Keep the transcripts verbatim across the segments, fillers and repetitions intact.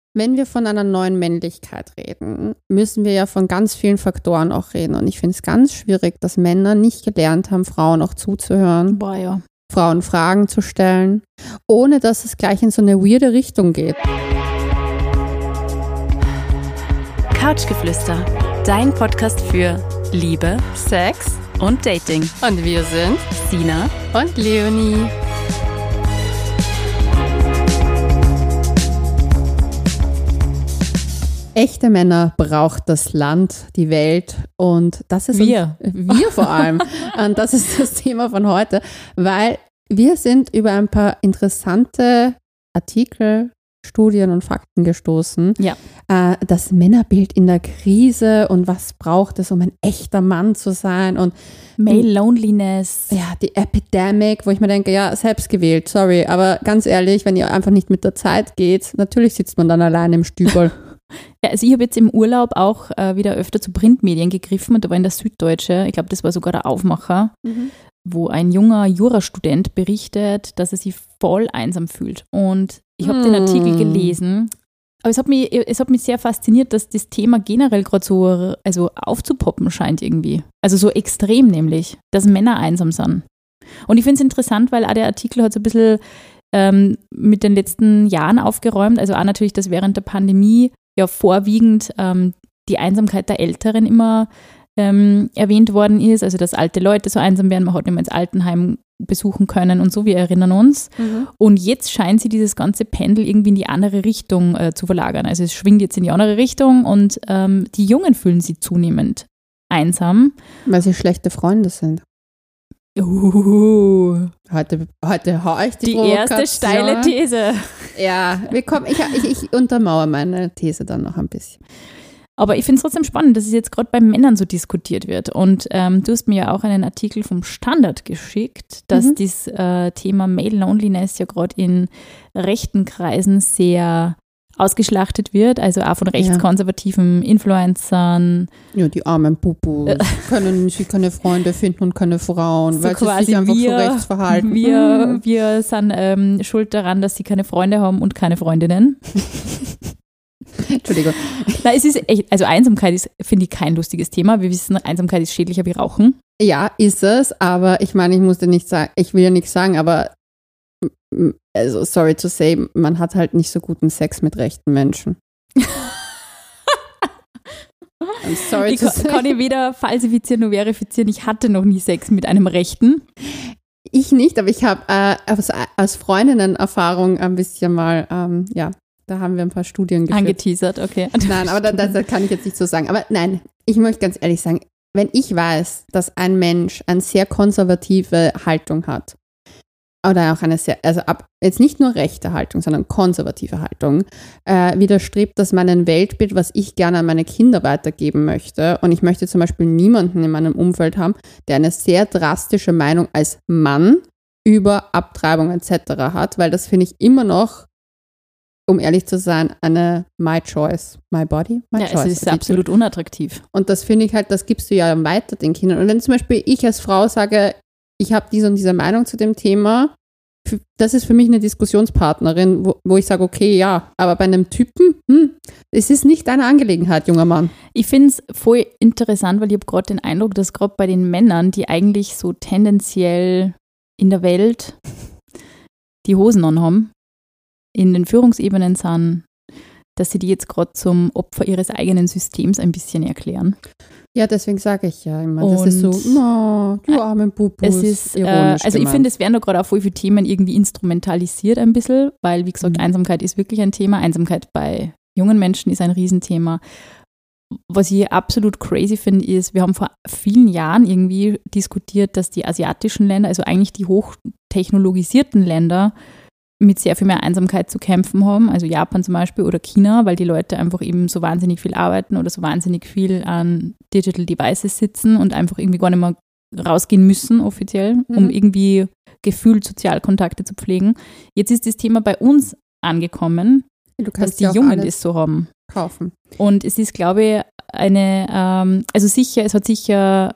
wenn wir von einer neuen Männlichkeit reden, müssen wir ja von ganz vielen Faktoren auch reden. Und ich finde es ganz schwierig, dass Männer nicht gelernt haben, Frauen auch zuzuhören, Boah, ja. Frauen Fragen zu stellen, ohne dass es gleich in so eine weirde Richtung geht. Couchgeflüster, dein Podcast für Liebe, Sex und Dating. und wir sind Sina und Leonie. Echte Männer braucht das Land, die Welt und das ist Wir. Uns, wir vor allem. Und das ist das Thema von heute, weil wir sind über ein paar interessante Artikel, Studien und Fakten gestoßen. Ja. Äh, das Männerbild in der Krise und was braucht es, um ein echter Mann zu sein und Male Loneliness. ja, die Epidemic, wo ich mir denke, ja, selbst gewählt, sorry, aber ganz ehrlich, wenn ihr einfach nicht mit der Zeit geht, natürlich sitzt man dann allein im Stübel. Ja, also ich habe jetzt im Urlaub auch äh, wieder öfter zu Printmedien gegriffen und da war in der Süddeutsche, ich glaube, das war sogar der Aufmacher, Mhm. wo ein junger Jurastudent berichtet, dass er sich voll einsam fühlt. Und ich habe den Artikel Mm. gelesen, aber es hat mich, es hat mich sehr fasziniert, dass das Thema generell gerade so also aufzupoppen scheint irgendwie. Also so extrem nämlich, dass Männer einsam sind. Und ich finde es interessant, weil auch der Artikel hat so ein bisschen ähm, mit den letzten Jahren aufgeräumt. Also auch natürlich, dass während der Pandemie ja vorwiegend ähm, die Einsamkeit der Älteren immer ähm, erwähnt worden ist, also dass alte Leute so einsam werden, man hat nicht mehr ins Altenheim besuchen können und so, wir erinnern uns. Mhm. Und jetzt scheint sie dieses ganze Pendel irgendwie in die andere Richtung äh, zu verlagern. Also es schwingt jetzt in die andere Richtung und ähm, die Jungen fühlen sich zunehmend einsam. Weil sie schlechte Freunde sind. Uh, Heute, heute hau ich die, die erste Provokation. steile These. Ja, wir kommen, ich, ich, ich untermauere meine These dann noch ein bisschen. Aber ich finde es trotzdem spannend, dass es jetzt gerade bei Männern so diskutiert wird. Und ähm, du hast mir ja auch einen Artikel vom Standard geschickt, dass Mhm. das äh, Thema Male Loneliness ja gerade in rechten Kreisen sehr ausgeschlachtet wird, also auch von rechtskonservativen Influencern. Ja, die armen Pupus können sie keine Freunde finden und keine Frauen, So weil sie quasi sich einfach wir- so rechts verhalten. Wir, Mhm. wir sind ähm, schuld daran, dass sie keine Freunde haben und keine Freundinnen. Entschuldigung. Na, es ist echt, also Einsamkeit ist, finde ich, kein lustiges Thema. Wir wissen, Einsamkeit ist schädlicher wie Rauchen. Ja, ist es, aber ich meine, ich musste nicht sagen, ich will ja nichts sagen, aber m- also sorry to say, man hat halt nicht so guten Sex mit rechten Menschen. I'm sorry Ich to kann, say. kann ich weder falsifizieren noch verifizieren. Ich hatte noch nie Sex mit einem Rechten. Ich nicht, aber ich habe äh, aus, aus Freundinnen-Erfahrung ein bisschen mal, ähm, ja, da haben wir ein paar Studien geführt. Angeteasert, okay. Nein, aber da, da, das kann ich jetzt nicht so sagen. Aber nein, ich möchte ganz ehrlich sagen, wenn ich weiß, dass ein Mensch eine sehr konservative Haltung hat, oder auch eine sehr, also ab, jetzt nicht nur rechte Haltung, sondern konservative Haltung, äh, widerstrebt das meinem Weltbild, was ich gerne an meine Kinder weitergeben möchte. Und ich möchte zum Beispiel niemanden in meinem Umfeld haben, der eine sehr drastische Meinung als Mann über Abtreibung et cetera hat, weil das finde ich immer noch, um ehrlich zu sein, eine my choice, my body, my Ja, choice. es ist absolut unattraktiv. Und das finde ich halt, das gibst du ja weiter den Kindern. Und wenn zum Beispiel ich als Frau sage, ich habe diese und diese Meinung zu dem Thema, f- das ist für mich eine Diskussionspartnerin, wo, wo ich sage, okay, ja, aber bei einem Typen, hm, es ist nicht deine Angelegenheit, junger Mann. Ich finde es voll interessant, weil ich habe gerade den Eindruck, dass gerade bei den Männern, die eigentlich so tendenziell in der Welt die Hosen anhaben, in den Führungsebenen sind, dass sie die jetzt gerade zum Opfer ihres eigenen Systems ein bisschen erklären. Ja, deswegen sage ich ja immer, das ist so, Und- no, du armen Bubus, Es ist, äh, ironisch also ich gemeint. finde, es werden da gerade auch voll viele Themen irgendwie instrumentalisiert ein bisschen, weil, wie gesagt, Mhm. Einsamkeit ist wirklich ein Thema. Einsamkeit bei jungen Menschen ist ein Riesenthema. Was ich absolut crazy finde, ist, wir haben vor vielen Jahren irgendwie diskutiert, dass die asiatischen Länder, also eigentlich die hochtechnologisierten Länder, mit sehr viel mehr Einsamkeit zu kämpfen haben, also Japan zum Beispiel oder China, weil die Leute einfach eben so wahnsinnig viel arbeiten oder so wahnsinnig viel an Digital Devices sitzen und einfach irgendwie gar nicht mehr rausgehen müssen offiziell, um Mhm. irgendwie gefühlt Sozialkontakte zu pflegen. Jetzt ist das Thema bei uns angekommen, du dass kannst die ja auch Jungen alles das so haben. kaufen. Und es ist, glaube ich, eine, ähm, also sicher, es hat sicher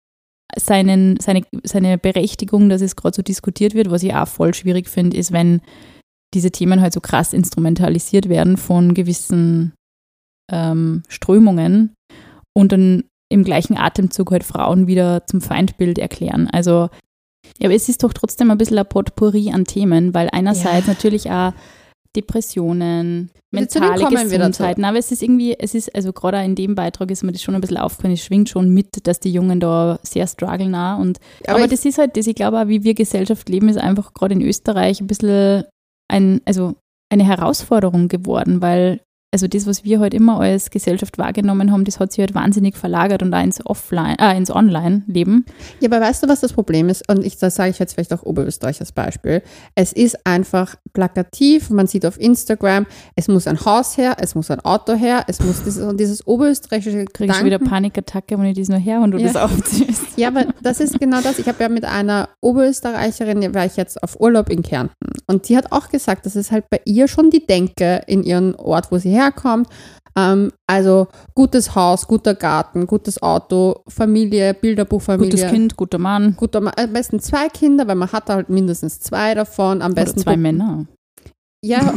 seinen, seine, seine Berechtigung, dass es gerade so diskutiert wird. Was ich auch voll schwierig finde, ist, wenn diese Themen halt so krass instrumentalisiert werden von gewissen ähm, Strömungen und dann im gleichen Atemzug halt Frauen wieder zum Feindbild erklären. Also, ja, aber es ist doch trotzdem ein bisschen ein Potpourri an Themen, weil einerseits ja. natürlich auch Depressionen, mentale Gesundheit. Aber es ist irgendwie, es ist, also gerade in dem Beitrag ist mir das schon ein bisschen aufgefallen, es schwingt schon mit, dass die Jungen da sehr strugglen auch. Und, aber aber das ist halt das, ich glaube auch, wie wir Gesellschaft leben, ist einfach gerade in Österreich ein bisschen ein, also eine Herausforderung geworden, weil also das, was wir heute immer als Gesellschaft wahrgenommen haben, das hat sich halt wahnsinnig verlagert und auch ins Offline, äh, ins Online-Leben. Ja, aber weißt du, was das Problem ist? Und ich, das sage ich jetzt vielleicht auch Oberösterreich als Beispiel. Es ist einfach plakativ, man sieht auf Instagram, es muss ein Haus her, es muss ein Auto her, es muss dieses, dieses oberösterreichische Kriegst du wieder Panikattacke, wenn ich das nur her und du ja. das aufziehst. Ja, aber das ist genau das. Ich habe ja mit einer Oberösterreicherin, war ich jetzt auf Urlaub in Kärnten und die hat auch gesagt, das ist halt bei ihr schon die Denke in ihrem Ort, wo sie herkommt. Ähm, also gutes Haus, guter Garten, gutes Auto, Familie, Bilderbuchfamilie. Gutes Kind, guter Mann. Guter Mann. Am besten zwei Kinder, weil man hat halt mindestens zwei davon. Am besten Oder zwei Männer. Ja,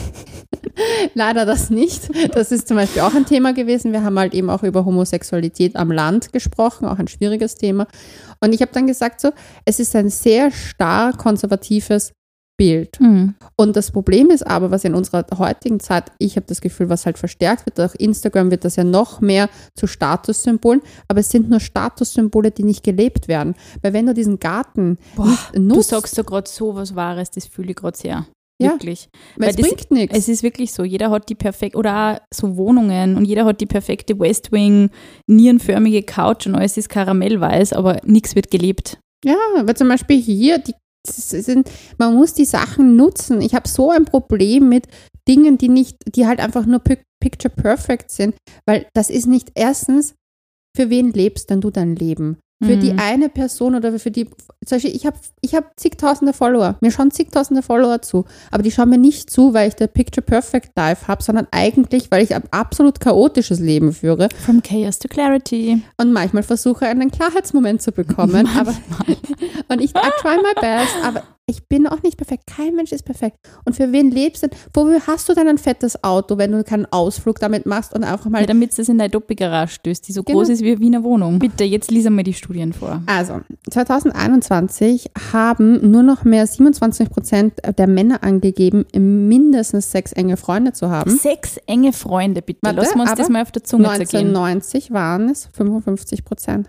leider das nicht. Das ist zum Beispiel auch ein Thema gewesen. Wir haben halt eben auch über Homosexualität am Land gesprochen, auch ein schwieriges Thema. Und ich habe dann gesagt so, es ist ein sehr starr konservatives Bild. Mhm. Und das Problem ist aber, was in unserer heutigen Zeit, ich habe das Gefühl, was halt verstärkt wird, durch Instagram wird das ja noch mehr zu Statussymbolen, aber es sind nur Statussymbole, die nicht gelebt werden. Weil wenn du diesen Garten Boah, nicht nutzt, du sagst ja gerade so was Wahres, das fühle ich gerade sehr. Ja, wirklich. weil, weil es das, bringt nichts. Es ist wirklich so, jeder hat die perfekte, oder auch so Wohnungen und jeder hat die perfekte West Wing, nierenförmige Couch und alles ist karamellweiß, aber nichts wird gelebt. Ja, weil zum Beispiel hier, die sind, man muss die Sachen nutzen. Ich habe so ein Problem mit Dingen, die nicht, die halt einfach nur picture perfect sind, weil das ist nicht erstens, für wen lebst denn du dein Leben? Für mhm. die eine Person oder für die, zum Beispiel, ich habe ich hab zigtausende Follower, mir schauen zigtausende Follower zu, aber die schauen mir nicht zu, weil ich der Picture Perfect Life habe, sondern eigentlich, weil ich ein absolut chaotisches Leben führe. From Chaos to Clarity. Und manchmal versuche, einen Klarheitsmoment zu bekommen. aber Und ich I try my best, aber ich bin auch nicht perfekt. Kein Mensch ist perfekt. Und für wen lebst du denn? Wofür hast du denn ein fettes Auto, wenn du keinen Ausflug damit machst und einfach mal... Ja, damit es in deine Doppelgarage stößt, die so genau. groß ist wie eine Wiener Wohnung. Bitte, jetzt lies mal die Studien vor. Also, zwanzig einundzwanzig haben nur noch mehr siebenundzwanzig Prozent der Männer angegeben, mindestens sechs enge Freunde zu haben. Sechs enge Freunde, bitte. Warte, lassen wir uns das mal auf der Zunge zergehen. neunzehnhundertneunzig waren es fünfundfünfzig Prozent.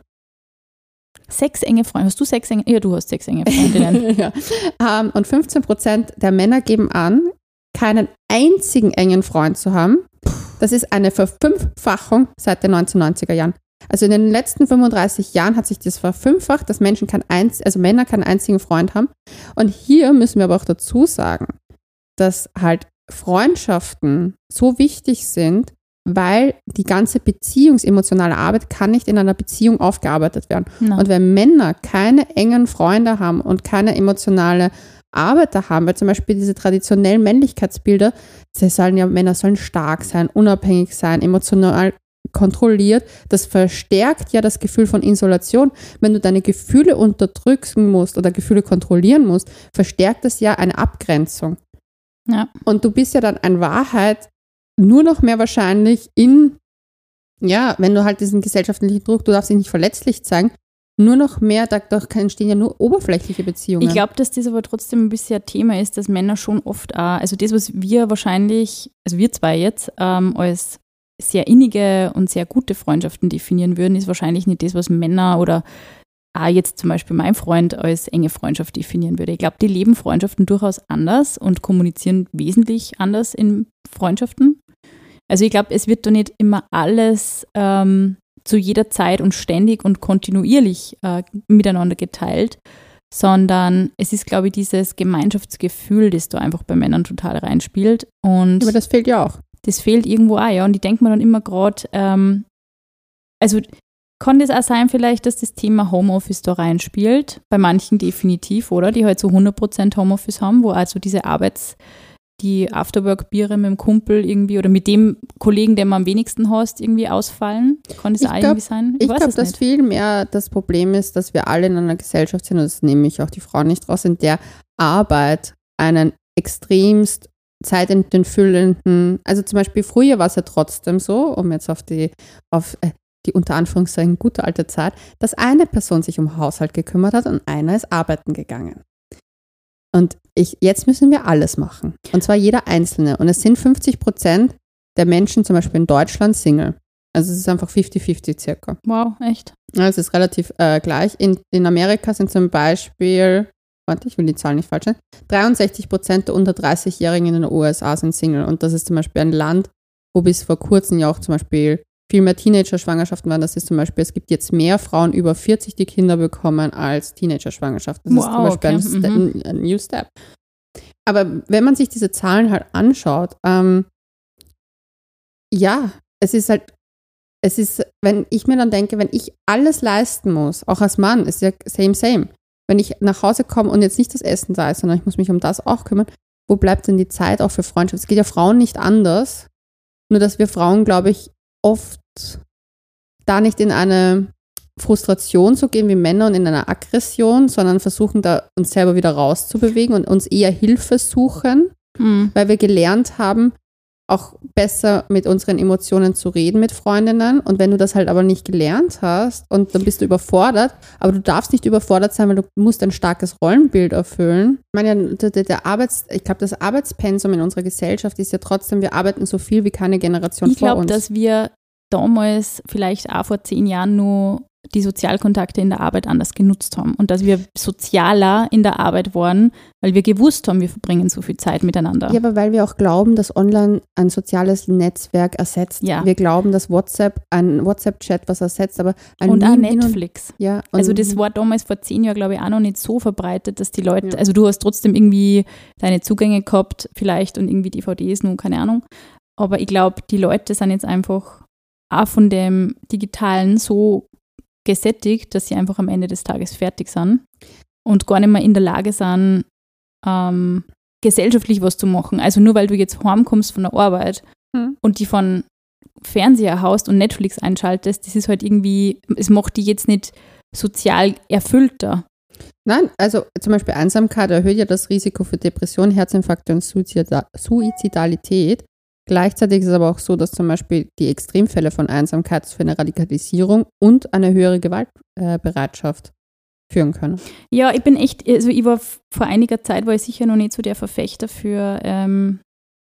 Sechs enge Freunde. Hast du sechs enge? Ja, du hast sechs enge Freundinnen. ja. um, und fünfzehn Prozent der Männer geben an, keinen einzigen engen Freund zu haben. Das ist eine Verfünffachung seit den neunzehnhundertneunziger Jahren. Also in den letzten fünfunddreißig Jahren hat sich das verfünffacht, dass Menschen kein einz- also Männer keinen einzigen Freund haben. Und hier müssen wir aber auch dazu sagen, dass halt Freundschaften so wichtig sind, weil die ganze beziehungsemotionale Arbeit kann nicht in einer Beziehung aufgearbeitet werden. No. Und wenn Männer keine engen Freunde haben und keine emotionale Arbeit da haben, weil zum Beispiel diese traditionellen Männlichkeitsbilder, sie sollen ja, Männer sollen stark sein, unabhängig sein, emotional kontrolliert, das verstärkt ja das Gefühl von Isolation. Wenn du deine Gefühle unterdrücken musst oder Gefühle kontrollieren musst, verstärkt das ja eine Abgrenzung. Ja. Und du bist ja dann in Wahrheit nur noch mehr wahrscheinlich in, ja, wenn du halt diesen gesellschaftlichen Druck, du darfst dich nicht verletzlich zeigen, nur noch mehr, da entstehen ja nur oberflächliche Beziehungen. Ich glaube, dass das aber trotzdem ein bisschen ein Thema ist, dass Männer schon oft auch, also das, was wir wahrscheinlich, also wir zwei jetzt, ähm, als sehr innige und sehr gute Freundschaften definieren würden, ist wahrscheinlich nicht das, was Männer oder auch jetzt zum Beispiel mein Freund als enge Freundschaft definieren würde. Ich glaube, die leben Freundschaften durchaus anders und kommunizieren wesentlich anders in Freundschaften. Also ich glaube, es wird da nicht immer alles ähm, zu jeder Zeit und ständig und kontinuierlich äh, miteinander geteilt, sondern es ist, glaube ich, dieses Gemeinschaftsgefühl, das da einfach bei Männern total reinspielt. Und aber das fehlt ja auch. Das fehlt irgendwo auch, ja. Und ich denke mir dann immer gerade, ähm, also kann das auch sein vielleicht, dass das Thema Homeoffice da reinspielt? Bei manchen definitiv, oder? Die halt so hundert Prozent Homeoffice haben, wo also diese Arbeits-, die Afterwork-Biere mit dem Kumpel irgendwie oder mit dem Kollegen, den man am wenigsten hast, irgendwie ausfallen. Kann das ich auch glaub, irgendwie sein? Ich, ich glaube, dass viel mehr das Problem ist, dass wir alle in einer Gesellschaft sind, und das nehme ich auch die Frauen nicht raus, in der Arbeit einen extremst zeitentfüllenden, also zum Beispiel früher war es ja trotzdem so, um jetzt auf die, auf äh, die unter Anführungszeichen gute alte Zeit, dass eine Person sich um Haushalt gekümmert hat und einer ist arbeiten gegangen. Und ich, jetzt müssen wir alles machen. Und zwar jeder Einzelne. Und es sind fünfzig Prozent der Menschen zum Beispiel in Deutschland Single. Also es ist einfach fünfzig fünfzig circa. Wow, echt? Ja, es ist relativ äh, gleich. In, in Amerika sind zum Beispiel, warte, ich will die Zahl nicht falsch sein, dreiundsechzig Prozent der unter dreißigjährigen in den U S A sind Single. Und das ist zum Beispiel ein Land, wo bis vor kurzem ja auch zum Beispiel viel mehr Teenager-Schwangerschaften waren. Das ist zum Beispiel, es gibt jetzt mehr Frauen über vierzig, die Kinder bekommen, als Teenager-Schwangerschaften. Das Wow, ist zum Beispiel okay. ein, Mhm. Ste- ein New Step. Aber wenn man sich diese Zahlen halt anschaut, ähm, ja, es ist halt, es ist, wenn ich mir dann denke, wenn ich alles leisten muss, auch als Mann, ist ja same, same. Wenn ich nach Hause komme und jetzt nicht das Essen da ist, sondern ich muss mich um das auch kümmern, wo bleibt denn die Zeit auch für Freundschaft? Es geht ja Frauen nicht anders, nur dass wir Frauen, glaube ich, oft da nicht in eine Frustration zu gehen wie Männer und in einer Aggression, sondern versuchen da uns selber wieder rauszubewegen und uns eher Hilfe suchen, Mhm. weil wir gelernt haben, auch besser mit unseren Emotionen zu reden mit Freundinnen. Und wenn du das halt aber nicht gelernt hast und dann bist du überfordert, aber du darfst nicht überfordert sein, weil du musst ein starkes Rollenbild erfüllen. Ich meine, der, der Arbeits, ich glaube, das Arbeitspensum in unserer Gesellschaft ist ja trotzdem, wir arbeiten so viel wie keine Generation Ich vor glaube, uns. dass wir damals vielleicht auch vor zehn Jahren nur die Sozialkontakte in der Arbeit anders genutzt haben und dass wir sozialer in der Arbeit waren, weil wir gewusst haben, wir verbringen so viel Zeit miteinander. Ja, aber weil wir auch glauben, dass online ein soziales Netzwerk ersetzt. Ja. Wir glauben, dass WhatsApp, ein WhatsApp-Chat was ersetzt, aber ein Und auch Meme hin Netflix. ja, und Also das war damals vor zehn Jahren, glaube ich, auch noch nicht so verbreitet, dass die Leute, Ja. also du hast trotzdem irgendwie deine Zugänge gehabt, vielleicht und irgendwie D V Ds, nur keine Ahnung. Aber ich glaube, die Leute sind jetzt einfach auch von dem Digitalen so gesättigt, dass sie einfach am Ende des Tages fertig sind und gar nicht mehr in der Lage sind, ähm, gesellschaftlich was zu machen. Also nur weil du jetzt heimkommst von der Arbeit Hm. und die von Fernseher haust und Netflix einschaltest, das ist halt irgendwie, es macht die jetzt nicht sozial erfüllter. Nein, also zum Beispiel Einsamkeit erhöht ja das Risiko für Depression, Herzinfarkte und Suizida- Suizidalität. Gleichzeitig ist es aber auch so, dass zum Beispiel die Extremfälle von Einsamkeit für eine Radikalisierung und eine höhere Gewaltbereitschaft äh, führen können. Ja, ich bin echt, also ich war f- vor einiger Zeit, war ich sicher noch nicht so der Verfechter für ähm,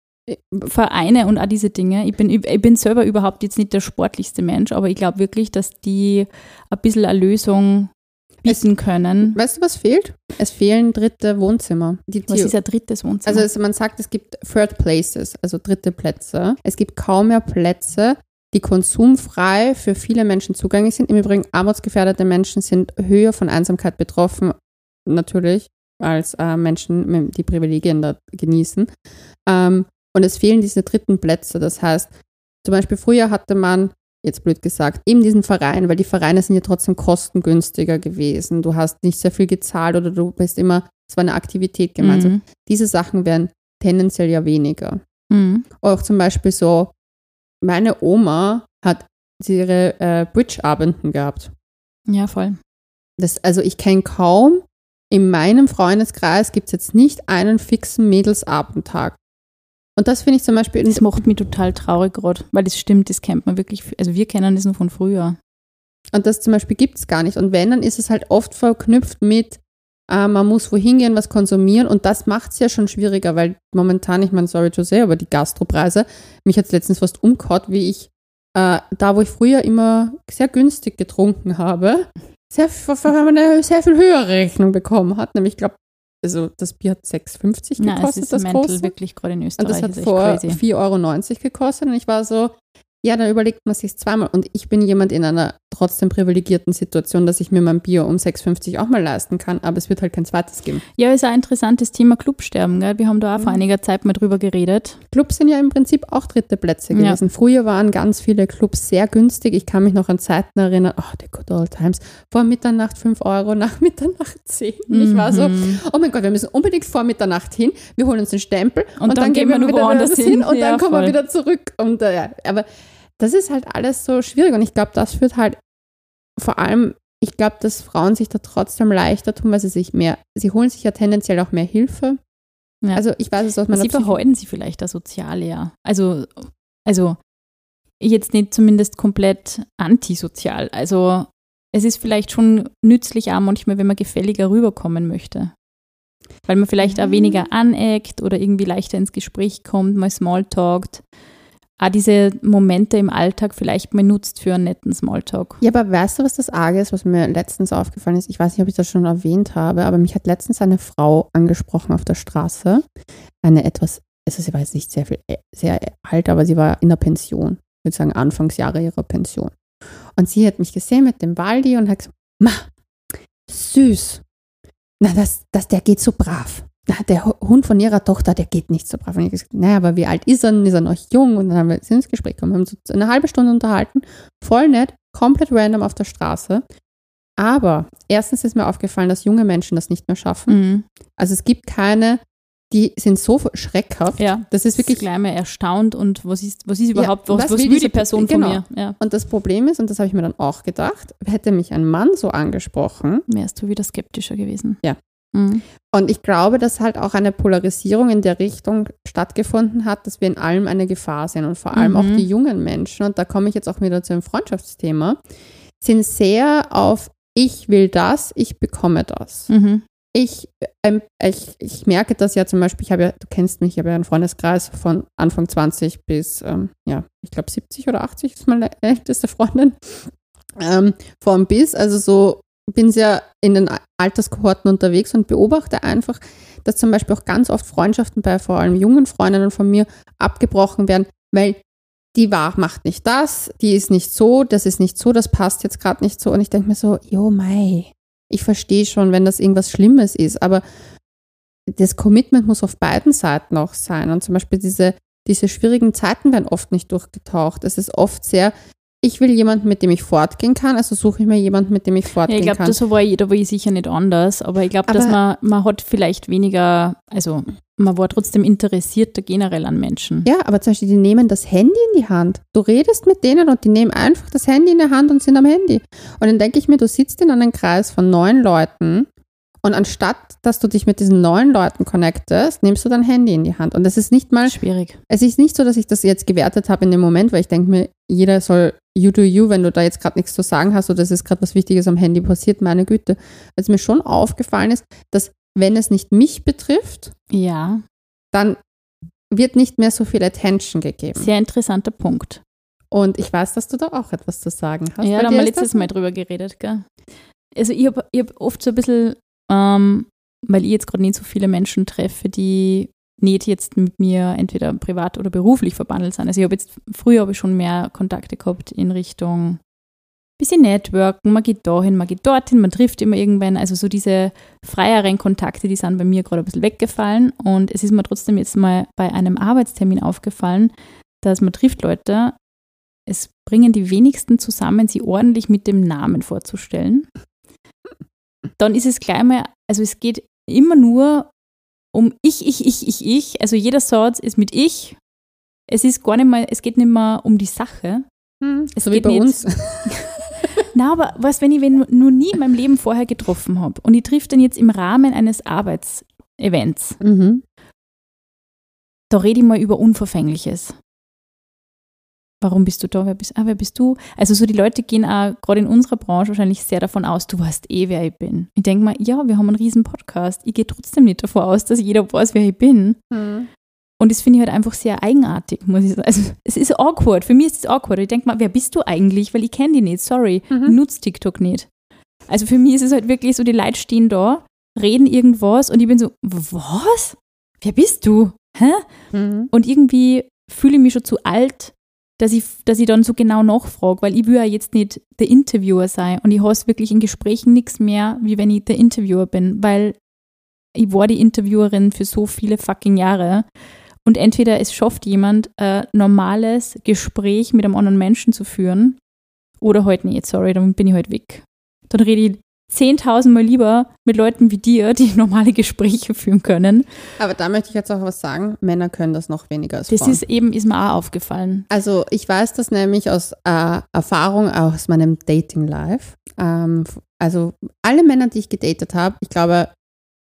Vereine und all diese Dinge. Ich bin, ich bin selber überhaupt jetzt nicht der sportlichste Mensch, aber ich glaube wirklich, dass die ein bisschen eine Lösung bieten können. Weißt du, was fehlt? Es fehlen dritte Wohnzimmer. Die Was Theo- ist ein drittes Wohnzimmer? Also es, man sagt, es gibt Third Places, also dritte Plätze. Es gibt kaum mehr Plätze, die konsumfrei für viele Menschen zugänglich sind. Im Übrigen, armutsgefährdete Menschen sind höher von Einsamkeit betroffen, natürlich, als äh, Menschen, die Privilegien da genießen. Ähm, und es fehlen diese dritten Plätze. Das heißt, zum Beispiel früher hatte man, jetzt blöd gesagt, eben diesen Verein, weil die Vereine sind ja trotzdem kostengünstiger gewesen. Du hast nicht sehr viel gezahlt oder du bist immer, es war eine Aktivität gemeinsam. Mhm. Diese Sachen werden tendenziell ja weniger. Mhm. Auch zum Beispiel so, meine Oma hat ihre äh, Bridge-Abenden gehabt. Ja, voll. Das, also ich kenne kaum, in meinem Freundeskreis gibt es jetzt nicht einen fixen Mädelsabendtag. Und das finde ich zum Beispiel, Das macht mich total traurig gerade, weil das stimmt, das kennt man wirklich, also wir kennen das nur von früher. und das zum Beispiel gibt es gar nicht. Und wenn, dann ist es halt oft verknüpft mit, äh, man muss wohin gehen, was konsumieren und das macht es ja schon schwieriger, weil momentan, ich meine, sorry to say, aber die Gastropreise, mich hat es letztens fast umgehauen, wie ich, äh, da wo ich früher immer sehr günstig getrunken habe, sehr, eine sehr viel höhere Rechnung bekommen hat, nämlich ich glaube, also das Bier hat sechs fünfzig Nein, es gekostet, ist das mental große. wirklich gerade in Und Österreich. das hat ist echt vor crazy. vier Euro neunzig gekostet und ich war so, ja, dann überlegt man sich zweimal. Und ich bin jemand in einer trotzdem privilegierten Situation, dass ich mir mein Bier um sechs fünfzig auch mal leisten kann, aber es wird halt kein zweites geben. Ja, ist ein interessantes Thema Clubsterben, gell? Wir haben da auch Mhm. vor einiger Zeit mal drüber geredet. Clubs sind ja im Prinzip auch dritte Plätze Ja. gewesen. Früher waren ganz viele Clubs sehr günstig. Ich kann mich noch an Zeiten erinnern, oh, the good old times, vor Mitternacht fünf Euro, nach Mitternacht zehn. Und ich war so, Mhm. oh mein Gott, wir müssen unbedingt vor Mitternacht hin, wir holen uns den Stempel Und und, dann dann, gehen gehen wir wir nur wieder woanders woanders hin. hin und Ja, dann kommen voll. wir wieder zurück. Und, äh, ja, aber das ist halt alles so schwierig und ich glaube, das führt halt vor allem, ich glaube, dass Frauen sich da trotzdem leichter tun, weil sie sich mehr, sie holen sich ja tendenziell auch mehr Hilfe. Ja. Also ich weiß es aus meiner Sie Psycho- verhalten sich vielleicht da sozial, ja. Also, also jetzt nicht zumindest komplett antisozial. Also es ist vielleicht schon nützlich auch manchmal, wenn man gefälliger rüberkommen möchte. Weil man vielleicht auch weniger aneckt oder irgendwie leichter ins Gespräch kommt, mal Smalltalkt. Auch diese Momente im Alltag vielleicht mal nutzt für einen netten Smalltalk. Ja, aber weißt du, was das Arge ist, was mir letztens aufgefallen ist? Ich weiß nicht, ob ich das schon erwähnt habe, aber mich hat letztens eine Frau angesprochen auf der Straße. Eine etwas, also sie war jetzt nicht sehr viel, sehr alt, aber sie war in der Pension. Ich würde sagen, Anfangsjahre ihrer Pension. Und sie hat mich gesehen mit dem Waldi und hat gesagt, Ma, süß. Na, das, das, der geht so brav. Na, der Hund von ihrer Tochter, der geht nicht so brav. Und ich habe gesagt, naja, aber wie alt ist er denn? Ist er noch jung? Und dann haben wir ins Gespräch gekommen. Wir haben uns so eine halbe Stunde unterhalten. Voll nett, komplett random auf der Straße. Aber erstens ist mir aufgefallen, dass junge Menschen das nicht mehr schaffen. Mhm. Also es gibt keine, die sind so schreckhaft. Ja, das ist wirklich gleich mal erstaunt und was ist, was ist überhaupt, ja, was, was, was will diese die Person genau. von mir? Ja. Und das Problem ist, und das habe ich mir dann auch gedacht, hätte mich ein Mann so angesprochen. Wärst du wieder skeptischer gewesen. Ja. Mhm. Und ich glaube, dass halt auch eine Polarisierung in der Richtung stattgefunden hat, dass wir in allem eine Gefahr sind und vor allem mhm. auch die jungen Menschen, und da komme ich jetzt auch wieder zu einem Freundschaftsthema, sind sehr auf ich will das, ich bekomme das. Mhm. Ich, ähm, ich, ich merke das ja zum Beispiel, ich habe ja, du kennst mich, ich habe ja einen Freundeskreis von Anfang zwanzig bis, ähm, ja, ich glaube siebzig oder achtzig ist meine älteste Freundin, ähm, von bis, also so, bin sehr in den Alterskohorten unterwegs und beobachte einfach, dass zum Beispiel auch ganz oft Freundschaften bei vor allem jungen Freundinnen von mir abgebrochen werden, weil die war, macht nicht das, die ist nicht so, das ist nicht so, das passt jetzt gerade nicht so. Und ich denke mir so, jo mei, ich verstehe schon, wenn das irgendwas Schlimmes ist, aber das Commitment muss auf beiden Seiten auch sein. Und zum Beispiel diese, diese schwierigen Zeiten werden oft nicht durchgetaucht. Es ist oft sehr, ich will jemanden, mit dem ich fortgehen kann, also suche ich mir jemanden, mit dem ich fortgehen ja, ich glaub, kann. Ich glaube, das war jeder, war ich sicher nicht anders, aber ich glaube, dass man, man hat vielleicht weniger, also man war trotzdem interessierter generell an Menschen. Ja, aber zum Beispiel, die nehmen das Handy in die Hand. Du redest mit denen und die nehmen einfach das Handy in die Hand und sind am Handy. Und dann denke ich mir, du sitzt in einem Kreis von neun Leuten und anstatt, dass du dich mit diesen neun Leuten connectest, nimmst du dein Handy in die Hand. Und das ist nicht mal schwierig. Es ist nicht so, dass ich das jetzt gewertet habe in dem Moment, weil ich denke mir, jeder soll you do you, wenn du da jetzt gerade nichts zu sagen hast oder es ist gerade was Wichtiges am Handy passiert, meine Güte. Was mir schon aufgefallen ist, dass wenn es nicht mich betrifft, ja, dann wird nicht mehr so viel Attention gegeben. Sehr interessanter Punkt. Und ich weiß, dass du da auch etwas zu sagen hast. Ja, da haben wir letztes Mal drüber geredet, gell? Also ich habe ich hab oft so ein bisschen, ähm, weil ich jetzt gerade nicht so viele Menschen treffe, die nicht jetzt mit mir entweder privat oder beruflich verbandelt sind. Also ich habe jetzt, früher habe ich schon mehr Kontakte gehabt in Richtung bisschen Networken, man geht dahin, man geht dorthin, man trifft immer irgendwann, also so diese freieren Kontakte, die sind bei mir gerade ein bisschen weggefallen und es ist mir trotzdem jetzt mal bei einem Arbeitstermin aufgefallen, dass man trifft Leute, es bringen die wenigsten zusammen, sie ordentlich mit dem Namen vorzustellen. Dann ist es gleich mal, also es geht immer nur um ich, ich, ich, ich, ich, also jeder Satz ist mit ich, es ist gar nicht mal, es geht nicht mehr um die Sache. Hm, es so geht wie bei nicht, uns. Na, aber was, wenn ich wen nur nie in meinem Leben vorher getroffen habe und ich treffe den jetzt im Rahmen eines Arbeitsevents, Mhm. da rede ich mal über Unverfängliches. Warum bist du da? Wer bist, ah, wer bist du? Also so die Leute gehen auch gerade in unserer Branche wahrscheinlich sehr davon aus, du weißt eh, wer ich bin. Ich denke mal, ja, wir haben einen riesen Podcast. Ich gehe trotzdem nicht davon aus, dass jeder weiß, wer ich bin. Mhm. Und das finde ich halt einfach sehr eigenartig, muss ich sagen. Also es ist awkward. Für mich ist es awkward. Ich denke mal, wer bist du eigentlich? Weil ich kenne die nicht. Sorry, Mhm. ich nutze TikTok nicht. Also für mich ist es halt wirklich so, die Leute stehen da, reden irgendwas und ich bin so, was? Wer bist du? Hä? Mhm. Und irgendwie fühle ich mich schon zu alt, dass ich, dass ich dann so genau nachfrage, weil ich will ja jetzt nicht der Interviewer sein und ich hasse wirklich in Gesprächen nichts mehr, wie wenn ich der Interviewer bin, weil ich war die Interviewerin für so viele fucking Jahre und entweder es schafft jemand, ein normales Gespräch mit einem anderen Menschen zu führen oder halt nicht, sorry, dann bin ich halt weg. Dann rede ich zehntausendmal lieber mit Leuten wie dir, die normale Gespräche führen können. Aber da möchte ich jetzt auch was sagen, Männer können das noch weniger als Das Frauen. ist eben, ist mir auch aufgefallen. Also ich weiß das nämlich aus äh, Erfahrung aus meinem Dating-Life. Ähm, also alle Männer, die ich gedatet habe, ich glaube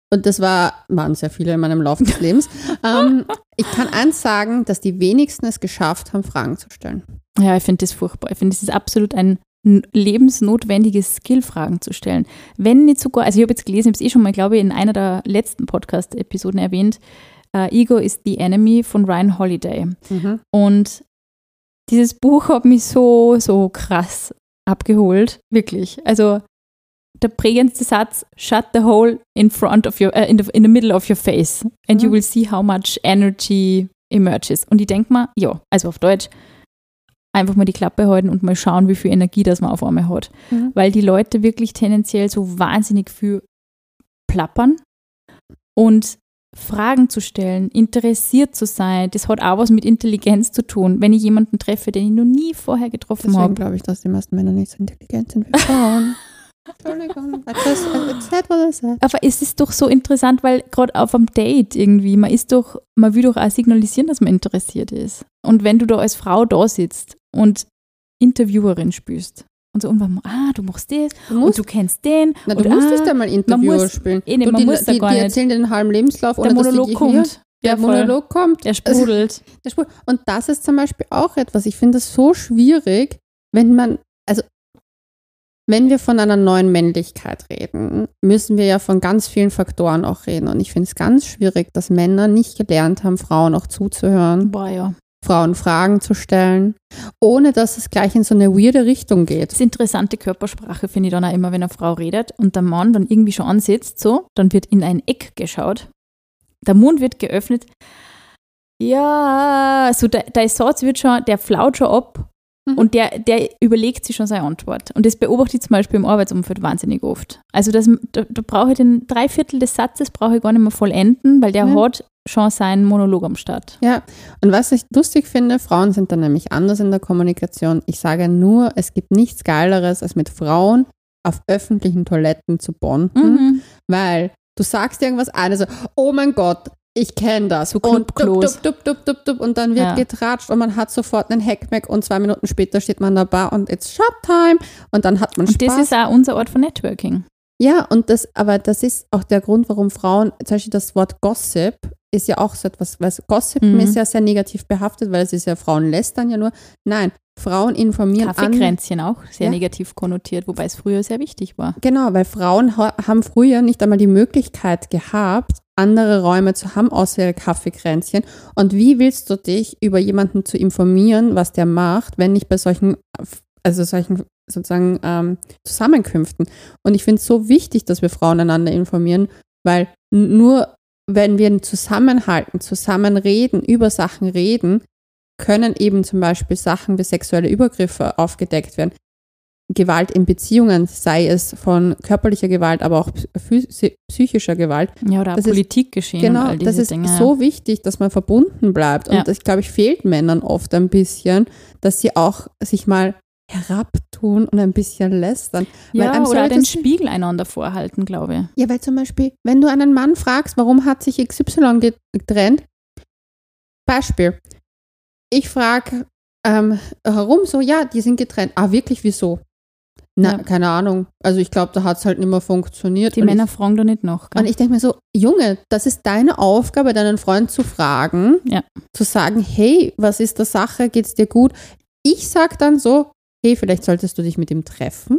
und das war, waren sehr viele in meinem Laufe des Lebens, ähm, ich kann eins sagen, dass die wenigsten es geschafft haben, Fragen zu stellen. Ja, ich finde das furchtbar. Ich finde, das ist absolut ein n- lebensnotwendiges Skill, Fragen zu stellen. Wenn nicht sogar, also ich habe jetzt gelesen, ich habe es eh schon mal, glaube ich, in einer der letzten Podcast-Episoden erwähnt, uh, Ego is the Enemy von Ryan Holiday. Mhm. Und dieses Buch hat mich so, so krass abgeholt, wirklich. Also der prägendste Satz, shut the hole in front of your, uh, in, the, in the middle of your face and Mhm. you will see how much energy emerges. Und ich denke mal, ja, also auf Deutsch, einfach mal die Klappe halten und mal schauen, wie viel Energie das man auf einmal hat. Mhm. Weil die Leute wirklich tendenziell so wahnsinnig viel plappern und Fragen zu stellen, interessiert zu sein, das hat auch was mit Intelligenz zu tun. Wenn ich jemanden treffe, den ich noch nie vorher getroffen Deswegen habe. glaube ich, dass die meisten Männer nicht so intelligent sind wie Frauen. Entschuldigung, I just, I said what I said. Aber es ist doch so interessant, weil gerade auf einem Date irgendwie, man ist doch, man will doch auch signalisieren, dass man interessiert ist. Und wenn du da als Frau da sitzt und Interviewerin spielst und so, und man, ah, du machst das Du und musst, du kennst den. na, du und, musstest ah, ja mal Interviewer muss- spielen. eh nicht, du, man die, muss da die, gar die nicht. erzählen den halben Lebenslauf, ohne Der dass Monolog die kommt. Der Ja, voll. Monolog kommt. Der sprudelt. Der Spur. Und das ist zum Beispiel auch etwas, ich finde es so schwierig, wenn man, also wenn wir von einer neuen Männlichkeit reden, müssen wir ja von ganz vielen Faktoren auch reden. Und ich finde es ganz schwierig, dass Männer nicht gelernt haben, Frauen auch zuzuhören, Boah, ja. Frauen Fragen zu stellen, ohne dass es gleich in so eine weirde Richtung geht. Das ist interessante Körpersprache finde ich dann auch immer, wenn eine Frau redet und der Mann dann irgendwie schon ansitzt, so, dann wird in ein Eck geschaut, der Mund wird geöffnet, ja, so der, der Satz wird schon, der flaut schon ab Mhm. und der, der überlegt sich schon seine Antwort. Und das beobachte ich zum Beispiel im Arbeitsumfeld wahnsinnig oft. Also das, da, da brauche ich den Dreiviertel des Satzes brauche ich gar nicht mehr vollenden, weil der Ja. hat schon seinen Monolog am Start. Ja, und was ich lustig finde, Frauen sind dann nämlich anders in der Kommunikation. Ich sage nur, es gibt nichts Geileres, als mit Frauen auf öffentlichen Toiletten zu bonden, Mhm. weil du sagst irgendwas eine so, oh mein Gott, ich kenne das. So und dup, Clubklos. dup, dup, dup, dup, dup, und dann wird Ja. getratscht und man hat sofort einen Hackback und zwei Minuten später steht man in der Bar und it's Shop-Time und dann hat man Und Spaß. das ist auch unser Ort von Networking. Ja, und das, aber das ist auch der Grund, warum Frauen, zum Beispiel das Wort Gossip ist ja auch so etwas, weil Gossip Mhm. ist ja sehr negativ behaftet, weil es ist ja, Frauen lästern ja nur. Nein, Frauen informieren an. Kaffeekränzchen auch sehr Ja. negativ konnotiert, wobei es früher sehr wichtig war. Genau, weil Frauen ha haben früher nicht einmal die Möglichkeit gehabt, andere Räume zu haben, außer ihre Kaffeekränzchen. Und wie willst du dich über jemanden zu informieren, was der macht, wenn nicht bei solchen, also solchen sozusagen ähm, Zusammenkünften? Und ich finde es so wichtig, dass wir Frauen einander informieren, weil nur wenn wir zusammenhalten, zusammen reden, über Sachen reden, können eben zum Beispiel Sachen wie sexuelle Übergriffe aufgedeckt werden. Gewalt in Beziehungen, sei es von körperlicher Gewalt, aber auch psy- psychischer Gewalt. Ja, oder auch Das ist- Politikgeschehen und Genau, all diese das ist Dinge. so wichtig, dass man verbunden bleibt. Und Ja. das, glaube ich, fehlt Männern oft ein bisschen, dass sie auch sich mal herabtun und ein bisschen lästern. ja, einem oder soll auch den das- Spiegel einander vorhalten, glaube ich. Ja, weil zum Beispiel, wenn du einen Mann fragst, warum hat sich X Y getrennt? Beispiel. Ich frage, ähm, warum so? Ja, die sind getrennt. Ah, wirklich, wieso? Na, Ja. keine Ahnung. Also ich glaube, da hat es halt nicht mehr funktioniert. Die und Männer ich, fragen da nicht nach. Gell? und ich denke mir so, Junge, das ist deine Aufgabe, deinen Freund zu fragen, Ja. zu sagen, hey, was ist der Sache, geht's dir gut? Ich sag dann so, hey, vielleicht solltest du dich mit ihm treffen.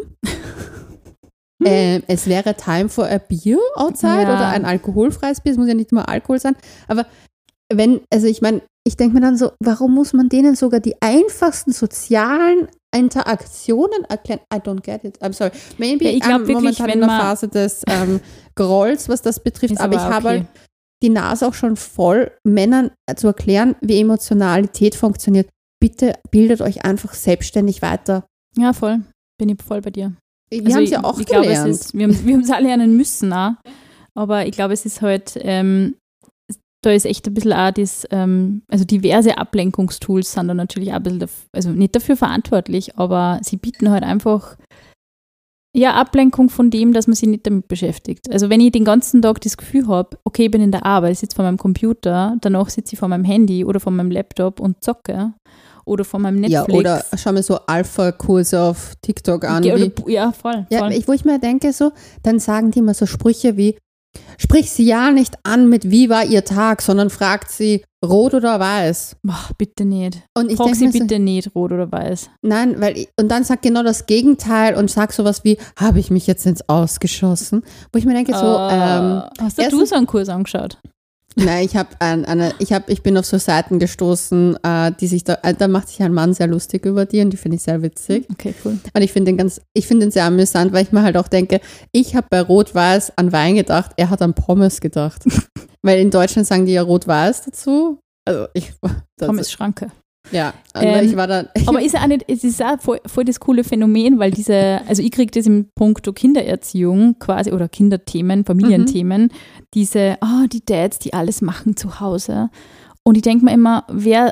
ähm, es wäre time for a beer outside Ja. oder ein alkoholfreies Bier, es muss ja nicht immer Alkohol sein, aber wenn, also ich meine, ich denke mir dann so, warum muss man denen sogar die einfachsten sozialen Interaktionen erklären? I don't get it. I'm sorry. Maybe Ja, ich glaub I'm wirklich, momentan wenn in der man- Phase des ähm, Grolls, was das betrifft, Ist aber ich aber habe okay. halt die Nase auch schon voll, Männern zu erklären, wie Emotionalität funktioniert. Bitte bildet euch einfach selbstständig weiter. Ja, voll. Bin ich voll bei dir. Wir Also haben es ich- ja auch ich glaube, gelernt. es ist, wir haben wir haben es alle lernen müssen auch. Aber ich glaube, es ist halt, ähm, da ist echt ein bisschen auch das, ähm, also diverse Ablenkungstools sind da natürlich auch ein bisschen, daf- also nicht dafür verantwortlich, aber sie bieten halt einfach ja Ablenkung von dem, dass man sich nicht damit beschäftigt. Also wenn ich den ganzen Tag das Gefühl habe, okay, ich bin in der Arbeit, ich sitze vor meinem Computer, danach sitze ich vor meinem Handy oder vor meinem Laptop und zocke oder vor meinem Netflix. Ja, oder schau mir so Alpha-Kurse auf TikTok an. Ja, Wie, oder, ja voll. ja, voll. ich, wo ich mir denke, so, dann sagen die immer so Sprüche wie, Sprich sie ja nicht an mit wie war ihr Tag, sondern fragt sie rot oder weiß. Boah, bitte nicht. Und ich Frag denk sie mir so, bitte nicht, rot oder weiß. nein, weil ich, und dann sagt genau das Gegenteil und sagt sowas wie, habe ich mich jetzt ins Ausgeschossen? Wo ich mir denke so, Uh, ähm, hast du erstens- so einen Kurs angeschaut? nein, ich habe ein, eine, ich habe, ich bin auf so Seiten gestoßen, äh, die sich da, äh, da macht sich ein Mann sehr lustig über die und die finde ich sehr witzig. Okay, cool. Und ich finde den ganz, ich finde den sehr amüsant, weil ich mir halt auch denke, ich habe bei Rot-Weiß an Wein gedacht, er hat an Pommes gedacht. Weil in Deutschland sagen die ja Rot-Weiß dazu. Also ich, das, Pommes Schranke. ja, und Ähm, ich war dann, Aber ist ja auch nicht, es ist auch voll, voll das coole Phänomen, weil diese, also ich kriege das im Punkto Kindererziehung quasi oder Kinderthemen, Familienthemen, diese, ah, die Dads, die alles machen zu Hause. Und ich denke mir immer, wer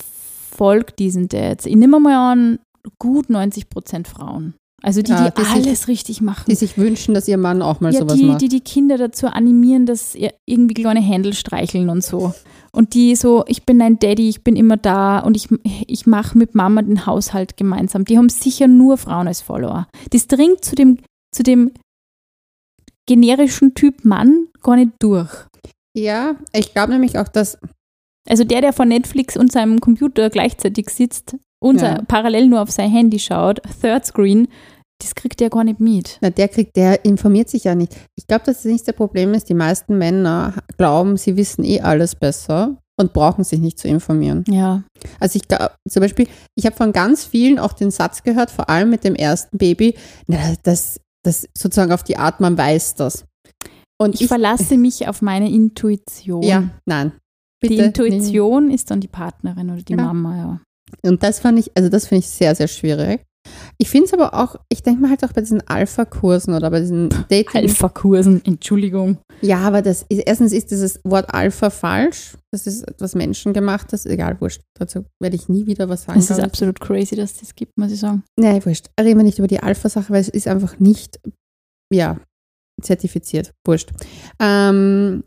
folgt diesen Dads? Ich nehme mal an, gut neunzig Prozent Frauen. Also die, Ja, die, die sich- alles richtig machen. die sich wünschen, dass ihr Mann auch mal ja, sowas die, macht. die die Kinder dazu animieren, dass ihr irgendwie kleine Händel streicheln und so. Und die so, ich bin ein Daddy, ich bin immer da und ich, ich mache mit Mama den Haushalt gemeinsam. Die haben sicher nur Frauen als Follower. Das dringt zu dem, zu dem generischen Typ Mann gar nicht durch. Ja, ich glaube nämlich auch, dass, Also der, der vor Netflix und seinem Computer gleichzeitig sitzt und Ja. parallel nur auf sein Handy schaut, Third Screen, das kriegt der gar nicht mit. na, der kriegt, der informiert sich ja nicht. Ich glaube, dass das nicht das Problem ist. Die meisten Männer glauben, sie wissen eh alles besser und brauchen sich nicht zu informieren. Ja. Also ich glaube, zum Beispiel, ich habe von ganz vielen auch den Satz gehört, vor allem mit dem ersten Baby, na, das, das sozusagen auf die Art, man weiß das. Und Ich, verlasse mich auf meine Intuition. Ja, nein. Bitte, Die Intuition ist dann die Partnerin oder die Ja. Mama, ja. nee. Und das fand ich, also das finde ich sehr, sehr schwierig. Ich finde es aber auch, ich denke mal halt auch bei diesen Alpha-Kursen oder bei diesen Dating. Alpha-Kursen, Entschuldigung. Ja, aber das ist, erstens ist dieses Wort Alpha falsch. Das ist etwas Menschengemachtes. Egal, wurscht. Dazu werde ich nie wieder was sagen. Es ist glaub ich. absolut crazy, dass es das gibt, muss ich sagen. Nee, wurscht. Reden wir nicht über die Alpha-Sache, weil es ist einfach nicht, ja, zertifiziert. Wurscht. Ähm,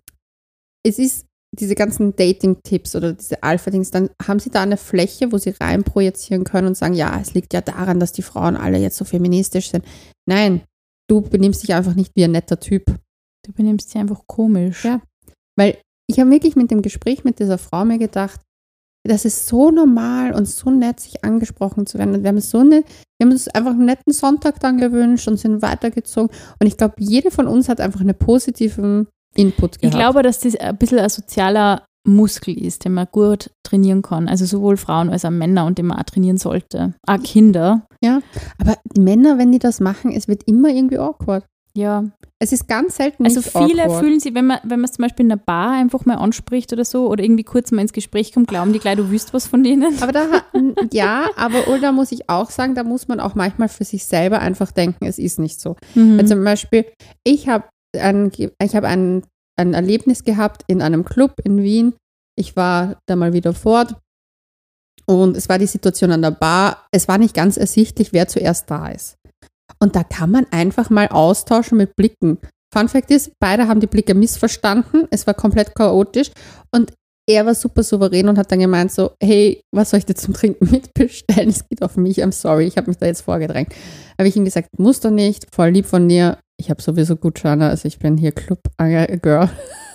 es ist diese ganzen Dating-Tipps oder diese Alpha-Dings, dann haben sie da eine Fläche, wo sie reinprojizieren können und sagen, ja, es liegt ja daran, dass die Frauen alle jetzt so feministisch sind. Nein, du benimmst dich einfach nicht wie ein netter Typ. Du benimmst dich einfach komisch. Ja. Weil ich habe wirklich mit dem Gespräch mit dieser Frau mir gedacht, das ist so normal und so nett, sich angesprochen zu werden. Und wir haben so eine, wir haben uns einfach einen netten Sonntag dann gewünscht und sind weitergezogen. Und ich glaube, jede von uns hat einfach einen positiven Input gehabt. Ich glaube, dass das ein bisschen ein sozialer Muskel ist, den man gut trainieren kann. Also sowohl Frauen als auch Männer und den man auch trainieren sollte. Auch Kinder. Aber die Männer, wenn die das machen, es wird immer irgendwie awkward. Ja. Es ist ganz selten Also nicht viele awkward. fühlen sich, wenn man, wenn man es zum Beispiel in einer Bar einfach mal anspricht oder so oder irgendwie kurz mal ins Gespräch kommt, glauben die gleich, du wüsst was von denen. Aber da, ja, aber oder muss ich auch sagen, da muss man auch manchmal für sich selber einfach denken, es ist nicht so. Mhm. Weil zum Beispiel, ich habe ein, ich hab ein, ein Erlebnis gehabt in einem Club in Wien. Ich war da mal wieder fort und es war die Situation an der Bar. Es war nicht ganz ersichtlich, wer zuerst da ist. Und da kann man einfach mal austauschen mit Blicken. Fun Fact ist, beide haben die Blicke missverstanden. Es war komplett chaotisch und er war super souverän und hat dann gemeint so, hey, was soll ich dir zum Trinken mitbestellen? Es geht auf mich, I'm sorry, ich habe mich da jetzt vorgedrängt. Habe ich ihm gesagt, musst du nicht, voll lieb von dir. Ich habe sowieso Gutscheine, also ich bin hier Club Girl.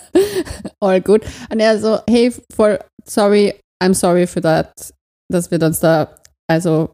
All good. Und er so, hey, voll sorry, I'm sorry for that, dass wir uns da also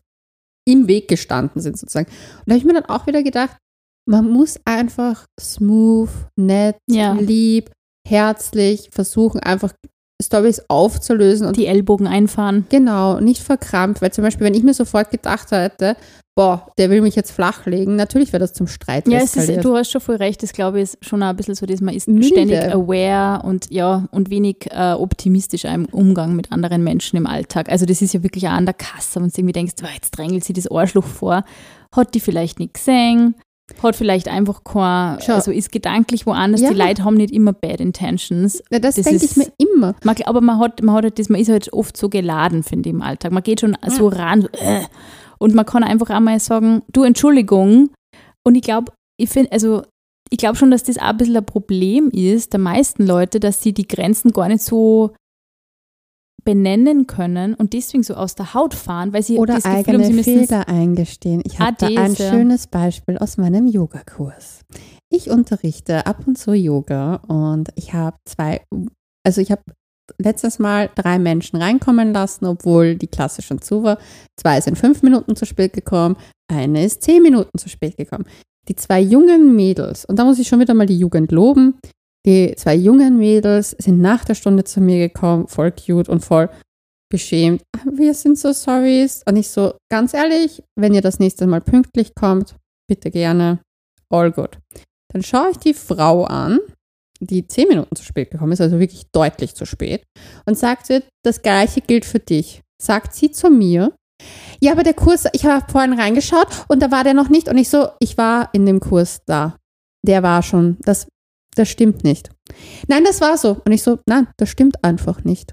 im Weg gestanden sind sozusagen. Und da habe ich mir dann auch wieder gedacht, man muss einfach smooth, nett, Ja. lieb, herzlich versuchen, einfach Storys aufzulösen und Die Ellbogen einfahren. genau, nicht verkrampft, weil zum Beispiel, wenn ich mir sofort gedacht hätte, boah, der will mich jetzt flachlegen, natürlich wäre das zum Streit Ja, es eskaliert. ist, du hast schon voll recht. Das glaube ich ist schon ein bisschen so, dass man ist Müde. ständig aware und ja und wenig äh, optimistisch im Umgang mit anderen Menschen im Alltag. Also das ist ja wirklich auch an der Kasse, wenn du irgendwie denkst, wow, jetzt drängelt sie das Arschloch vor. Hat die vielleicht nicht gesehen? Hat vielleicht einfach kein, Schau. also ist gedanklich woanders. Ja. Die Leute haben nicht immer bad intentions. Ja, das das denke ich ist- mir immer. Man, aber man hat, man hat halt das, man ist halt oft so geladen, finde ich, im Alltag. Man geht schon so ran, so, äh, und man kann einfach einmal sagen, du, Entschuldigung. Und ich glaube, ich finde, also ich glaube schon, dass das auch ein bisschen ein Problem ist, der meisten Leute, dass sie die Grenzen gar nicht so benennen können und deswegen so aus der Haut fahren, weil sie Oder das Gefühl eigene haben, sie müssen Fehler eingestehen. Ich habe Ah, da ein das, ja. schönes Beispiel aus meinem Yogakurs. Ich unterrichte ab und zu Yoga und ich habe zwei, also ich habe letztes Mal drei Menschen reinkommen lassen, obwohl die Klasse schon zu war. Zwei sind fünf Minuten zu spät gekommen, eine ist zehn Minuten zu spät gekommen. Die zwei jungen Mädels, und da muss ich schon wieder mal die Jugend loben, die zwei jungen Mädels sind nach der Stunde zu mir gekommen, voll cute und voll beschämt. Wir sind so sorry. Und ich so, ganz ehrlich, wenn ihr das nächste Mal pünktlich kommt, bitte gerne, all good. Dann schaue ich die Frau an, die zehn Minuten zu spät gekommen ist, also wirklich deutlich zu spät, und sagt sie, das Gleiche gilt für dich. Sagt sie zu mir, ja, aber der Kurs, ich habe vorhin reingeschaut und da war der noch nicht. Und ich so, ich war in dem Kurs da. Der war schon, das, das stimmt nicht. Nein, das war so. Und ich so, nein, das stimmt einfach nicht.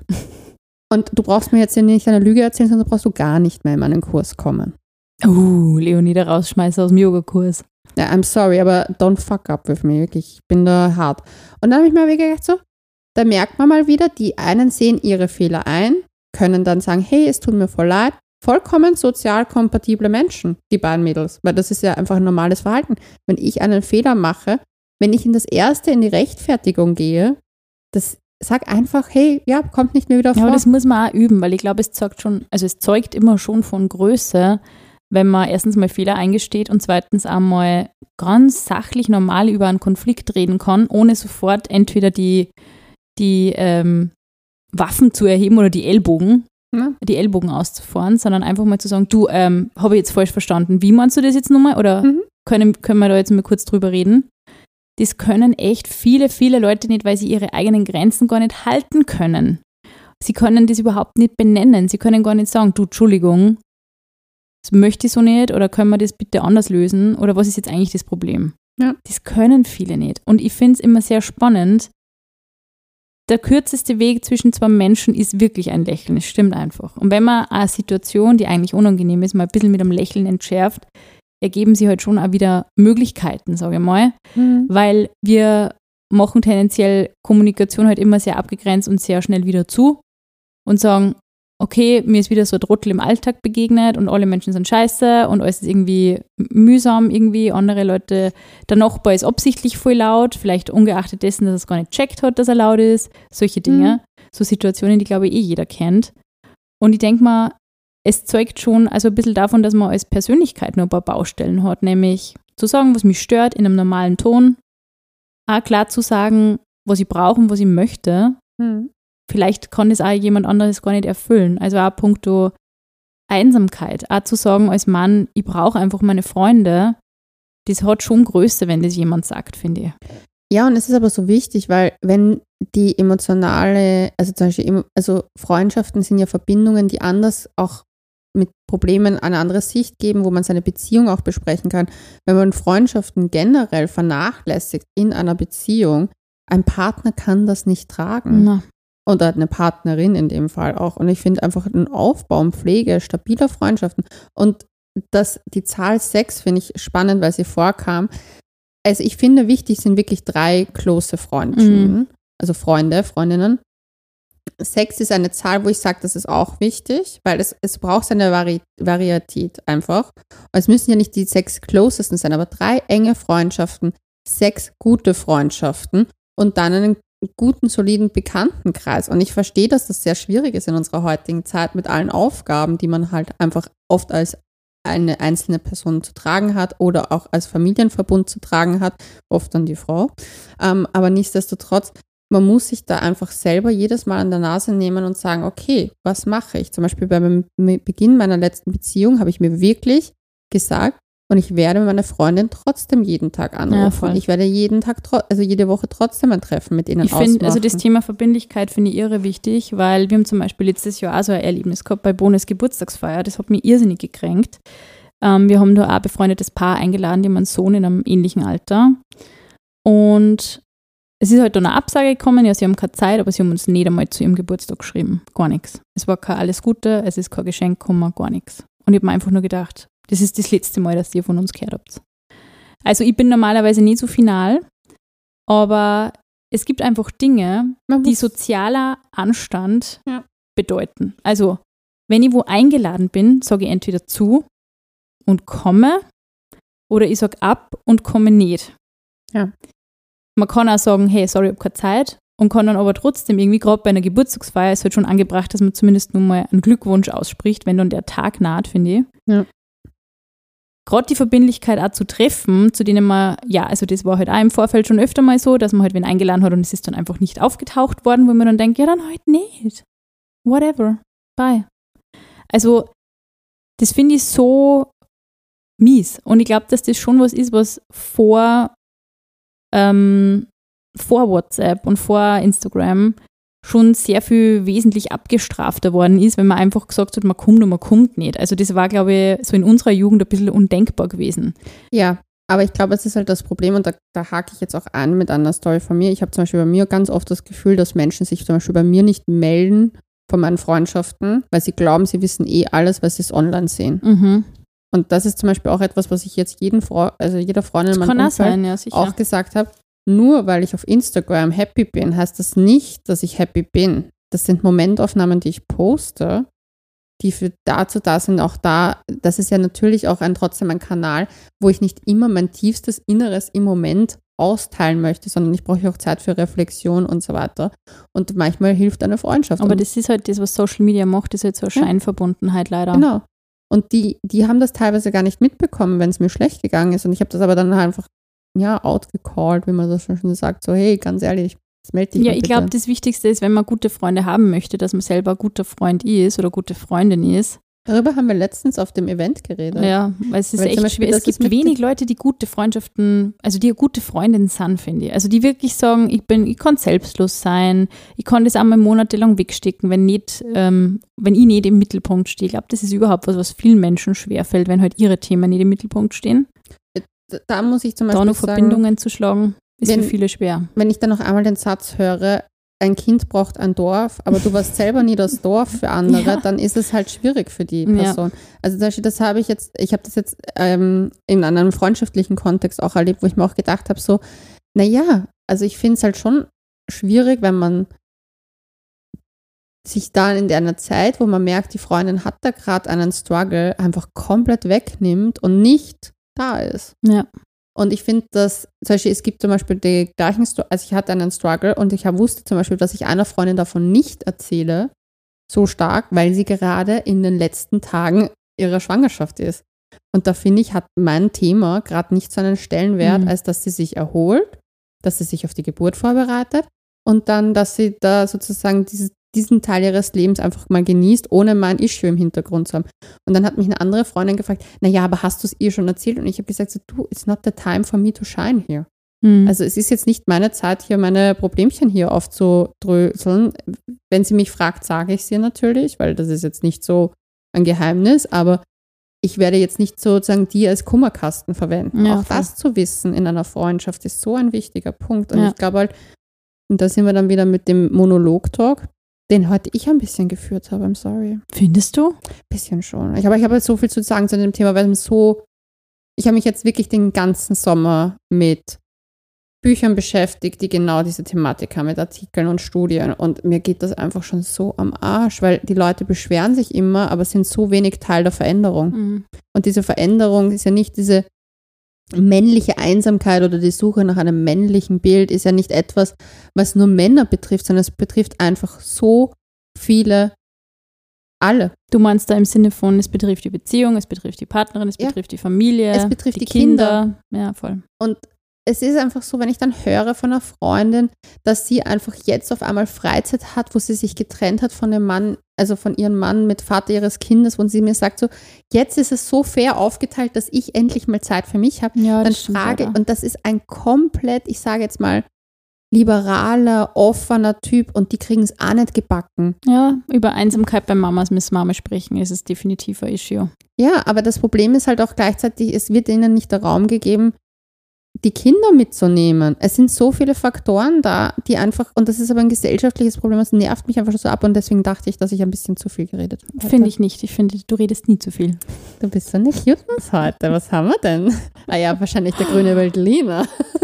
Und du brauchst mir jetzt hier nicht eine Lüge erzählen, sondern brauchst du gar nicht mehr in meinen Kurs kommen. Uh, Leonie, da rausschmeißen aus dem Yogakurs. Ja, I'm sorry, aber don't fuck up with me, wirklich. Ich bin da hart. Und dann habe ich mir wirklich gedacht, so, da merkt man mal wieder, die einen sehen ihre Fehler ein, können dann sagen, hey, es tut mir voll leid. Vollkommen sozial kompatible Menschen, die beiden Mädels. Weil das ist ja einfach ein normales Verhalten. Wenn ich einen Fehler mache, wenn ich in das Erste, in die Rechtfertigung gehe, das sag einfach, hey, ja, kommt nicht mehr wieder vor. Ja, aber das muss man auch üben, weil ich glaube, es zeugt schon, also es zeugt immer schon von Größe, wenn man erstens mal Fehler eingesteht und zweitens einmal ganz sachlich normal über einen Konflikt reden kann, ohne sofort entweder die, die ähm, Waffen zu erheben oder die Ellbogen, ja. die Ellbogen auszufahren, sondern einfach mal zu sagen, du, ähm, habe ich jetzt falsch verstanden, wie meinst du das jetzt nochmal? Oder mhm. können, können wir da jetzt mal kurz drüber reden? Das können echt viele, viele Leute nicht, weil sie ihre eigenen Grenzen gar nicht halten können. Sie können das überhaupt nicht benennen. Sie können gar nicht sagen, du, Entschuldigung, das möchte ich so nicht oder können wir das bitte anders lösen oder was ist jetzt eigentlich das Problem? Ja. Das können viele nicht. Und ich finde es immer sehr spannend. Der kürzeste Weg zwischen zwei Menschen ist wirklich ein Lächeln. Es stimmt einfach. Und wenn man eine Situation, die eigentlich unangenehm ist, mal ein bisschen mit einem Lächeln entschärft, ergeben sich halt schon auch wieder Möglichkeiten, sage ich mal. Mhm. Weil wir machen tendenziell Kommunikation halt immer sehr abgegrenzt und sehr schnell wieder zu und sagen, okay, mir ist wieder so ein Trottel im Alltag begegnet und alle Menschen sind scheiße und alles ist irgendwie mühsam irgendwie. Andere Leute, der Nachbar ist absichtlich voll laut, vielleicht ungeachtet dessen, dass er es gar nicht checkt hat, dass er laut ist. Solche Dinge. Mhm. So Situationen, die, glaube ich, eh jeder kennt. Und ich denke mal, es zeugt schon also ein bisschen davon, dass man als Persönlichkeit nur ein paar Baustellen hat, nämlich zu sagen, was mich stört in einem normalen Ton, auch klar zu sagen, was ich brauche und was ich möchte. Mhm. Vielleicht kann das auch jemand anderes gar nicht erfüllen. Also auch punkto Einsamkeit. Auch zu sagen als Mann, ich brauche einfach meine Freunde, das hat schon Größe, wenn das jemand sagt, finde ich. Ja, und es ist aber so wichtig, weil wenn die emotionale, also zum Beispiel, also Freundschaften sind ja Verbindungen, die anders auch mit Problemen eine andere Sicht geben, wo man seine Beziehung auch besprechen kann. Wenn man Freundschaften generell vernachlässigt in einer Beziehung, ein Partner kann das nicht tragen. Na. Oder eine Partnerin in dem Fall auch. Und ich finde einfach den Aufbau und Pflege stabiler Freundschaften und das, die Zahl sechs finde ich spannend, weil sie vorkam. Also ich finde, wichtig sind wirklich drei close Freundschaften, mhm. also Freunde, Freundinnen. Sechs ist eine Zahl, wo ich sage, das ist auch wichtig, weil es, es braucht eine Vari- Varietät einfach. Und es müssen ja nicht die sechs closesten sein, aber drei enge Freundschaften, sechs gute Freundschaften und dann einen guten, soliden Bekanntenkreis. Und ich verstehe, dass das sehr schwierig ist in unserer heutigen Zeit mit allen Aufgaben, die man halt einfach oft als eine einzelne Person zu tragen hat oder auch als Familienverbund zu tragen hat, oft dann die Frau. Ähm, aber nichtsdestotrotz, man muss sich da einfach selber jedes Mal an der Nase nehmen und sagen, okay, was mache ich? Zum Beispiel beim Beginn meiner letzten Beziehung habe ich mir wirklich gesagt, und ich werde meine Freundin trotzdem jeden Tag anrufen. Ja, ich werde jeden Tag, also jede Woche trotzdem ein Treffen mit ihnen ich ausmachen. Ich finde, also das Thema Verbindlichkeit finde ich irre wichtig, weil wir haben zum Beispiel letztes Jahr auch so ein Erlebnis gehabt bei Bones Geburtstagsfeier. Das hat mich irrsinnig gekränkt. Ähm, wir haben da auch ein befreundetes Paar eingeladen, die haben einen Sohn in einem ähnlichen Alter. Und es ist halt dann eine Absage gekommen, ja, sie haben keine Zeit, aber sie haben uns nicht einmal zu ihrem Geburtstag geschrieben. Gar nichts. Es war kein alles Gute, es ist kein Geschenk gekommen, gar nichts. Und ich habe mir einfach nur gedacht, das ist das letzte Mal, dass ihr von uns gehört habt. Also ich bin normalerweise nie so final, aber es gibt einfach Dinge, die sozialer Anstand ja. bedeuten. Also, wenn ich wo eingeladen bin, sage ich entweder zu und komme oder ich sage ab und komme nicht. Ja. Man kann auch sagen, hey, sorry, ich habe keine Zeit und kann dann aber trotzdem irgendwie, gerade bei einer Geburtstagsfeier ist halt schon angebracht, dass man zumindest nur mal einen Glückwunsch ausspricht, wenn dann der Tag naht, finde ich. Ja. Gerade die Verbindlichkeit auch zu treffen, zu denen man, ja, also das war halt auch im Vorfeld schon öfter mal so, dass man halt wen eingeladen hat und es ist dann einfach nicht aufgetaucht worden, wo man dann denkt, ja, dann halt nicht. Whatever. Bye. Also, das finde ich so mies. Und ich glaube, dass das schon was ist, was vor, ähm, vor WhatsApp und vor Instagram schon sehr viel wesentlich abgestrafter worden ist, wenn man einfach gesagt hat, man kommt und man kommt nicht. Also das war, glaube ich, so in unserer Jugend ein bisschen undenkbar gewesen. Ja, aber ich glaube, es ist halt das Problem und da, da hake ich jetzt auch an mit einer Story von mir. Ich habe zum Beispiel bei mir ganz oft das Gefühl, dass Menschen sich zum Beispiel bei mir nicht melden von meinen Freundschaften, weil sie glauben, sie wissen eh alles, weil sie es online sehen. Mhm. Und das ist zum Beispiel auch etwas, was ich jetzt jeden Fre- also jeder Freundin in Das meinem kann auch Umfeld sein, ja, sicher. auch gesagt habe. Nur weil ich auf Instagram happy bin, heißt das nicht, dass ich happy bin. Das sind Momentaufnahmen, die ich poste, die für dazu da sind, auch da, das ist ja natürlich auch ein, trotzdem ein Kanal, wo ich nicht immer mein tiefstes Inneres im Moment austeilen möchte, sondern ich brauche auch Zeit für Reflexion und so weiter. Und manchmal hilft eine Freundschaft. Aber und das ist halt das, was Social Media macht, ist halt so eine Ja. Scheinverbundenheit leider. Genau. Und die, die haben das teilweise gar nicht mitbekommen, wenn es mir schlecht gegangen ist. Und ich habe das aber dann einfach, ja, outgecallt, wie man das schon sagt. So, hey, ganz ehrlich, das melde dich Ja, mal ich bitte. glaube, das Wichtigste ist, wenn man gute Freunde haben möchte, dass man selber ein guter Freund ist oder gute Freundin ist. Darüber haben wir letztens auf dem Event geredet. Ja, weil es ist Weil zum echt Beispiel, schwer. Es das ist gibt mit- wenig Leute, die gute Freundschaften, also die eine gute Freundin sind, finde ich. Also die wirklich sagen, ich bin, ich kann selbstlos sein, ich kann das einmal monatelang wegstecken, wenn nicht, ähm, wenn ich nicht im Mittelpunkt stehe. Ich glaube, das ist überhaupt was, was vielen Menschen schwerfällt, wenn halt ihre Themen nicht im Mittelpunkt stehen. Da- Da muss ich zum Da Beispiel noch sagen, Verbindungen zu schlagen, ist wenn- für viele schwer. wenn ich dann noch einmal den Satz höre, ein Kind braucht ein Dorf, aber du warst selber nie das Dorf für andere, Ja. dann ist es halt schwierig für die Ja. Person. Also das, das habe ich jetzt, ich habe das jetzt ähm, in einem freundschaftlichen Kontext auch erlebt, wo ich mir auch gedacht habe, so, naja, also ich finde es halt schon schwierig, wenn man sich dann in einer Zeit, wo man merkt, die Freundin hat da gerade einen Struggle, einfach komplett wegnimmt und nicht da ist. Ja. Und ich finde, dass, zum Beispiel, es gibt zum Beispiel die gleichen, Sto- also ich hatte einen Struggle und ich hab- wusste zum Beispiel, dass ich einer Freundin davon nicht erzähle, so stark, weil sie gerade in den letzten Tagen ihrer Schwangerschaft ist. Und da finde ich, hat mein Thema gerade nicht so einen Stellenwert, Mhm. als dass sie sich erholt, dass sie sich auf die Geburt vorbereitet und dann, dass sie da sozusagen dieses, diesen Teil ihres Lebens einfach mal genießt, ohne mein Issue im Hintergrund zu haben. Und dann hat mich eine andere Freundin gefragt, naja, aber hast du es ihr schon erzählt? Und ich habe gesagt, so, du, it's not the time for me to shine here. Mhm. Also es ist jetzt nicht meine Zeit, hier meine Problemchen hier aufzudröseln. Wenn sie mich fragt, sage ich es ihr natürlich, weil das ist jetzt nicht so ein Geheimnis, aber ich werde jetzt nicht sozusagen die als Kummerkasten verwenden. Ja, Auch voll. das zu wissen in einer Freundschaft ist so ein wichtiger Punkt. Und Ja. ich glaube halt, und da sind wir dann wieder mit dem Monolog-Talk, den heute ich ein bisschen geführt habe, I'm sorry. Findest du? Bisschen schon. Ich, aber ich habe halt so viel zu sagen zu dem Thema, weil es so, ich habe mich jetzt wirklich den ganzen Sommer mit Büchern beschäftigt, die genau diese Thematik haben, mit Artikeln und Studien. Und mir geht das einfach schon so am Arsch, weil die Leute beschweren sich immer, aber sind so wenig Teil der Veränderung. Mhm. Und diese Veränderung ist ja nicht diese männliche Einsamkeit oder die Suche nach einem männlichen Bild, ist ja nicht etwas, was nur Männer betrifft, sondern es betrifft einfach so viele, alle. Du meinst da im Sinne von, es betrifft die Beziehung, es betrifft die Partnerin, es Ja. betrifft die Familie, Es betrifft die Kinder. Ja, voll. Und es ist einfach so, wenn ich dann höre von einer Freundin, dass sie einfach jetzt auf einmal Freizeit hat, wo sie sich getrennt hat von dem Mann, also von ihrem Mann mit Vater ihres Kindes, und sie mir sagt so, jetzt ist es so fair aufgeteilt, dass ich endlich mal Zeit für mich habe. Ja, Dann das stimmt frage, leider. und das ist ein komplett, ich sage jetzt mal, liberaler, offener Typ und die kriegen es auch nicht gebacken. Ja, über Einsamkeit bei Mamas müssen wir mal sprechen, ist es definitiv ein Issue. Ja, aber das Problem ist halt auch gleichzeitig, es wird ihnen nicht der Raum gegeben, die Kinder mitzunehmen. Es sind so viele Faktoren da, die einfach, und das ist aber ein gesellschaftliches Problem, das nervt mich einfach so ab und deswegen dachte ich, dass ich ein bisschen zu viel geredet habe. Finde ich nicht. Ich finde, du redest nie zu viel. Du bist so eine Cuteness heute. Was haben wir denn? Ah ja, wahrscheinlich der grüne Veltliner.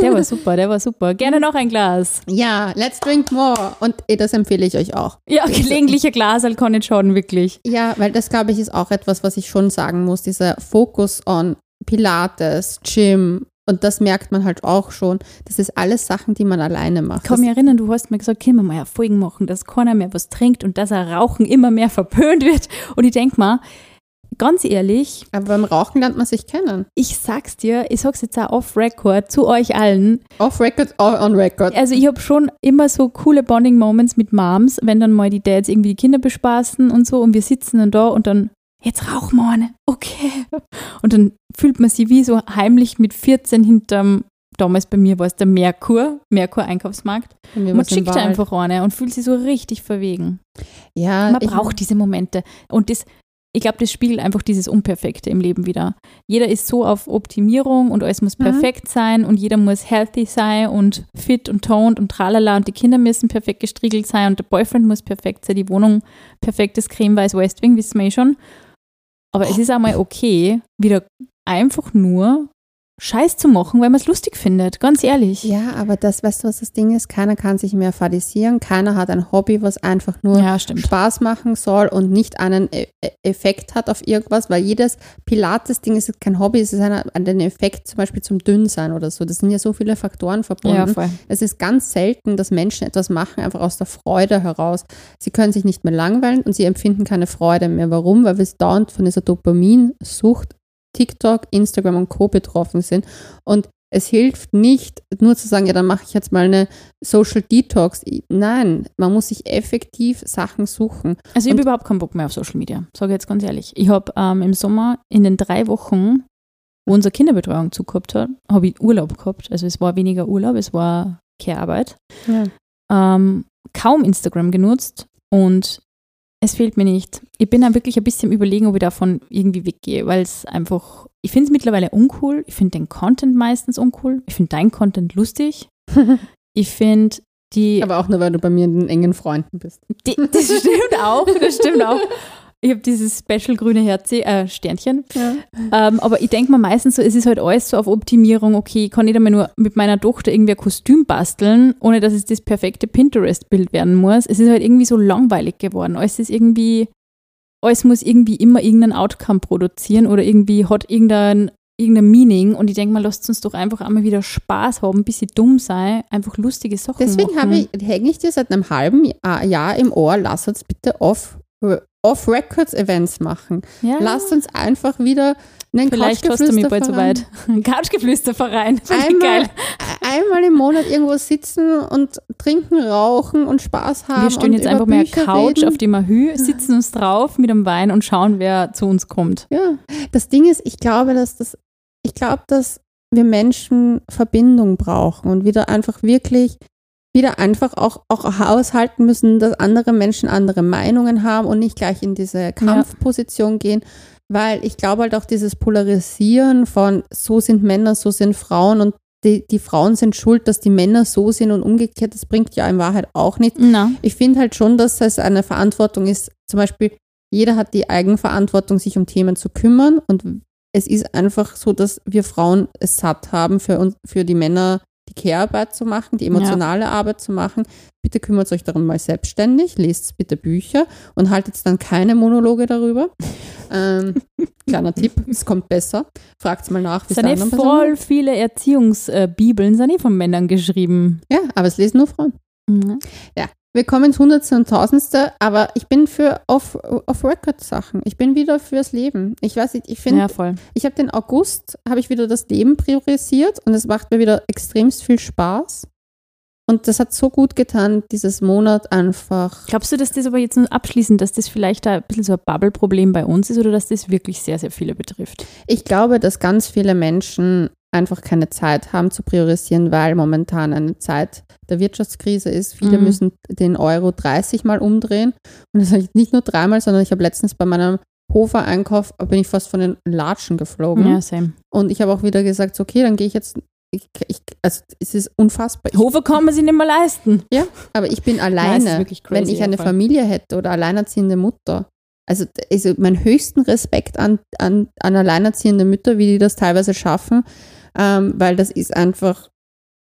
Der war super, der war super. Gerne noch ein Glas. Ja, let's drink more. Und eh, das empfehle ich euch auch. Ja, gelegentlicher Glas kann nicht schaden, wirklich. Ja, weil das, glaube ich, ist auch etwas, was ich schon sagen muss. Dieser Fokus on Pilates, Gym. Und das merkt man halt auch schon. Das ist alles Sachen, die man alleine macht. Ich kann mich erinnern, du hast mir gesagt, können wir mal Erfolgen machen, dass keiner mehr was trinkt und dass ein Rauchen immer mehr verpönt wird. Und ich denke mal, ganz ehrlich. Aber beim Rauchen lernt man sich kennen. Ich sag's dir, ich sag's jetzt auch off-Record zu euch allen. Off-Record, on-Record. Also ich habe schon immer so coole Bonding-Moments mit Moms, wenn dann mal die Dads irgendwie die Kinder bespaßen und so und wir sitzen dann da und dann, jetzt rauchen wir eine, okay. Und dann fühlt man sich wie so heimlich mit vierzehn hinterm, damals bei mir war es der Merkur, Merkur-Einkaufsmarkt. Man schickt einfach eine und fühlt sich so richtig verwegen. Ja, man braucht diese Momente. Und das, ich glaube, das spiegelt einfach dieses Unperfekte im Leben wieder. Jeder ist so auf Optimierung und alles muss perfekt mhm. sein und jeder muss healthy sein und fit und toned und tralala und die Kinder müssen perfekt gestriegelt sein und der Boyfriend muss perfekt sein, die Wohnung perfektes Creme-Weiß West Wing, wissen wir eh schon. Aber es ist auch mal okay, wieder einfach nur Scheiß zu machen, weil man es lustig findet, ganz ehrlich. Ja, aber das, weißt du, was das Ding ist? Keiner kann sich mehr fadisieren, keiner hat ein Hobby, was einfach nur ja, Spaß machen soll und nicht einen e- Effekt hat auf irgendwas, weil jedes Pilates-Ding ist kein Hobby, es ist ein, ein Effekt zum Beispiel zum Dünnsein oder so. Das sind ja so viele Faktoren verbunden. Ja, voll. Es ist ganz selten, dass Menschen etwas machen, einfach aus der Freude heraus. Sie können sich nicht mehr langweilen und sie empfinden keine Freude mehr. Warum? Weil wir dauernd von dieser Dopaminsucht TikTok, Instagram und Co. betroffen sind. Und es hilft nicht, nur zu sagen, ja, dann mache ich jetzt mal eine Social Detox. Nein, man muss sich effektiv Sachen suchen. Also ich habe überhaupt keinen Bock mehr auf Social Media, sage ich jetzt ganz ehrlich. Ich habe ähm, im Sommer in den drei Wochen, wo unsere Kinderbetreuung zugehabt hat, habe ich Urlaub gehabt. Also es war weniger Urlaub, es war keine Arbeit. Ja. Ähm, kaum Instagram genutzt und es fehlt mir nicht. Ich bin dann wirklich ein bisschen im Überlegen, ob ich davon irgendwie weggehe, weil es einfach, ich finde es mittlerweile uncool. Ich finde den Content meistens uncool. Ich finde deinen Content lustig. Ich finde die... Aber auch nur, weil du bei mir in den engen Freunden bist. Die, das stimmt auch, das stimmt auch. Ich habe dieses Special grüne Herz, äh, Sternchen. Ja. Ähm, aber ich denke mir meistens so, es ist halt alles so auf Optimierung, okay, ich kann nicht einmal nur mit meiner Tochter irgendwie ein Kostüm basteln, ohne dass es das perfekte Pinterest-Bild werden muss. Es ist halt irgendwie so langweilig geworden. Alles ist irgendwie, alles muss irgendwie immer irgendein Outcome produzieren oder irgendwie hat irgendein, irgendein Meaning und ich denke mal, lasst uns doch einfach einmal wieder Spaß haben, ein bisschen dumm sein, einfach lustige Sachen Deswegen machen. Deswegen ich, hänge ich dir seit einem halben Jahr im Ohr, lass uns bitte off Off-Records-Events machen. Ja. Lasst uns einfach wieder einen Vielleicht hast du mich bald so weit. Ein Couchgeflüsterverein. Einmal, einmal im Monat irgendwo sitzen und trinken, rauchen und Spaß haben. Wir stehen jetzt einfach mal eine Couch, reden. auf die wir hü, sitzen uns drauf mit einem Wein und schauen, wer zu uns kommt. Ja, das Ding ist, ich glaube, dass das, ich glaube, dass wir Menschen Verbindung brauchen und wieder einfach wirklich wieder einfach auch, auch aushalten müssen, dass andere Menschen andere Meinungen haben und nicht gleich in diese Kampfposition ja. gehen, weil ich glaube halt auch dieses Polarisieren von so sind Männer, so sind Frauen und die, die Frauen sind schuld, dass die Männer so sind und umgekehrt, das bringt ja in Wahrheit auch nicht. No. Ich finde halt schon, dass es eine Verantwortung ist, zum Beispiel jeder hat die Eigenverantwortung, sich um Themen zu kümmern und es ist einfach so, dass wir Frauen es satt haben, für uns, für die Männer die Care-Arbeit zu machen, die emotionale ja. Arbeit zu machen. Bitte kümmert euch darum mal selbstständig, lest bitte Bücher und haltet dann keine Monologe darüber. Ähm, kleiner Tipp, es kommt besser. Fragt mal nach, wie es sind eh voll Personen. Viele Erziehungsbibeln sind eh von Männern geschrieben. Ja, aber es lesen nur Frauen. Mhm. Ja, wir kommen ins Hundertste und Tausendste, aber ich bin für Off-Record-Sachen. Ich bin wieder fürs Leben. Ich weiß nicht, ich finde, ja, ich habe den August, habe ich wieder das Leben priorisiert und es macht mir wieder extremst viel Spaß. Und das hat so gut getan, dieses Monat einfach. Glaubst du, dass das aber jetzt nur abschließend, dass das vielleicht ein bisschen so ein Bubble-Problem bei uns ist oder dass das wirklich sehr, sehr viele betrifft? Ich glaube, dass ganz viele Menschen einfach keine Zeit haben zu priorisieren, weil momentan eine Zeit der Wirtschaftskrise ist. Viele mhm. müssen den Euro dreißig Mal umdrehen. Und das sage ich nicht nur dreimal, sondern ich habe letztens bei meinem Hofer-Einkauf, bin ich fast von den Latschen geflogen. Ja, same. Und ich habe auch wieder gesagt, okay, dann gehe ich jetzt, ich, ich, also es ist unfassbar. Hofer kann man sich nicht mehr leisten. Ja, aber ich bin alleine, Nein, crazy, wenn ich eine Fall. Familie hätte oder alleinerziehende Mutter. Also, also meinen höchsten Respekt an, an, an alleinerziehende Mütter, wie die das teilweise schaffen, ähm, weil das ist einfach,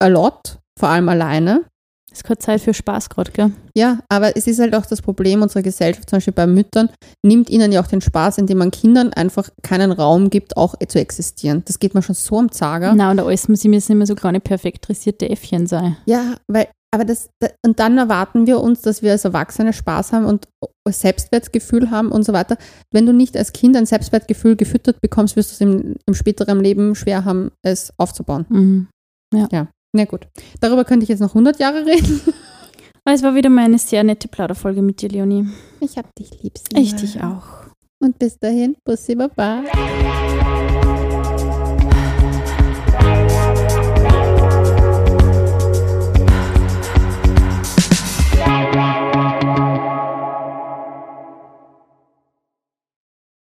a lot, vor allem alleine. Es ist keine Zeit für Spaß gerade, gell? Ja, aber es ist halt auch das Problem unserer Gesellschaft, zum Beispiel bei Müttern, nimmt ihnen ja auch den Spaß, indem man Kindern einfach keinen Raum gibt, auch zu existieren. Das geht mir schon so am Zager. Na, und alles, sie müssen immer so kleine perfekt dressierte Äffchen sein. Ja, weil, aber das, und dann erwarten wir uns, dass wir als Erwachsene Spaß haben und Selbstwertgefühl haben und so weiter. Wenn du nicht als Kind ein Selbstwertgefühl gefüttert bekommst, wirst du es im, im späteren Leben schwer haben, es aufzubauen. Mhm. Ja. Ja. Na gut, darüber könnte ich jetzt noch hundert Jahre reden. Aber es war wieder mal eine sehr nette Plauderfolge mit dir, Leonie. Ich hab dich lieb. Simon. Ich dich auch. Und bis dahin, Bussi Baba.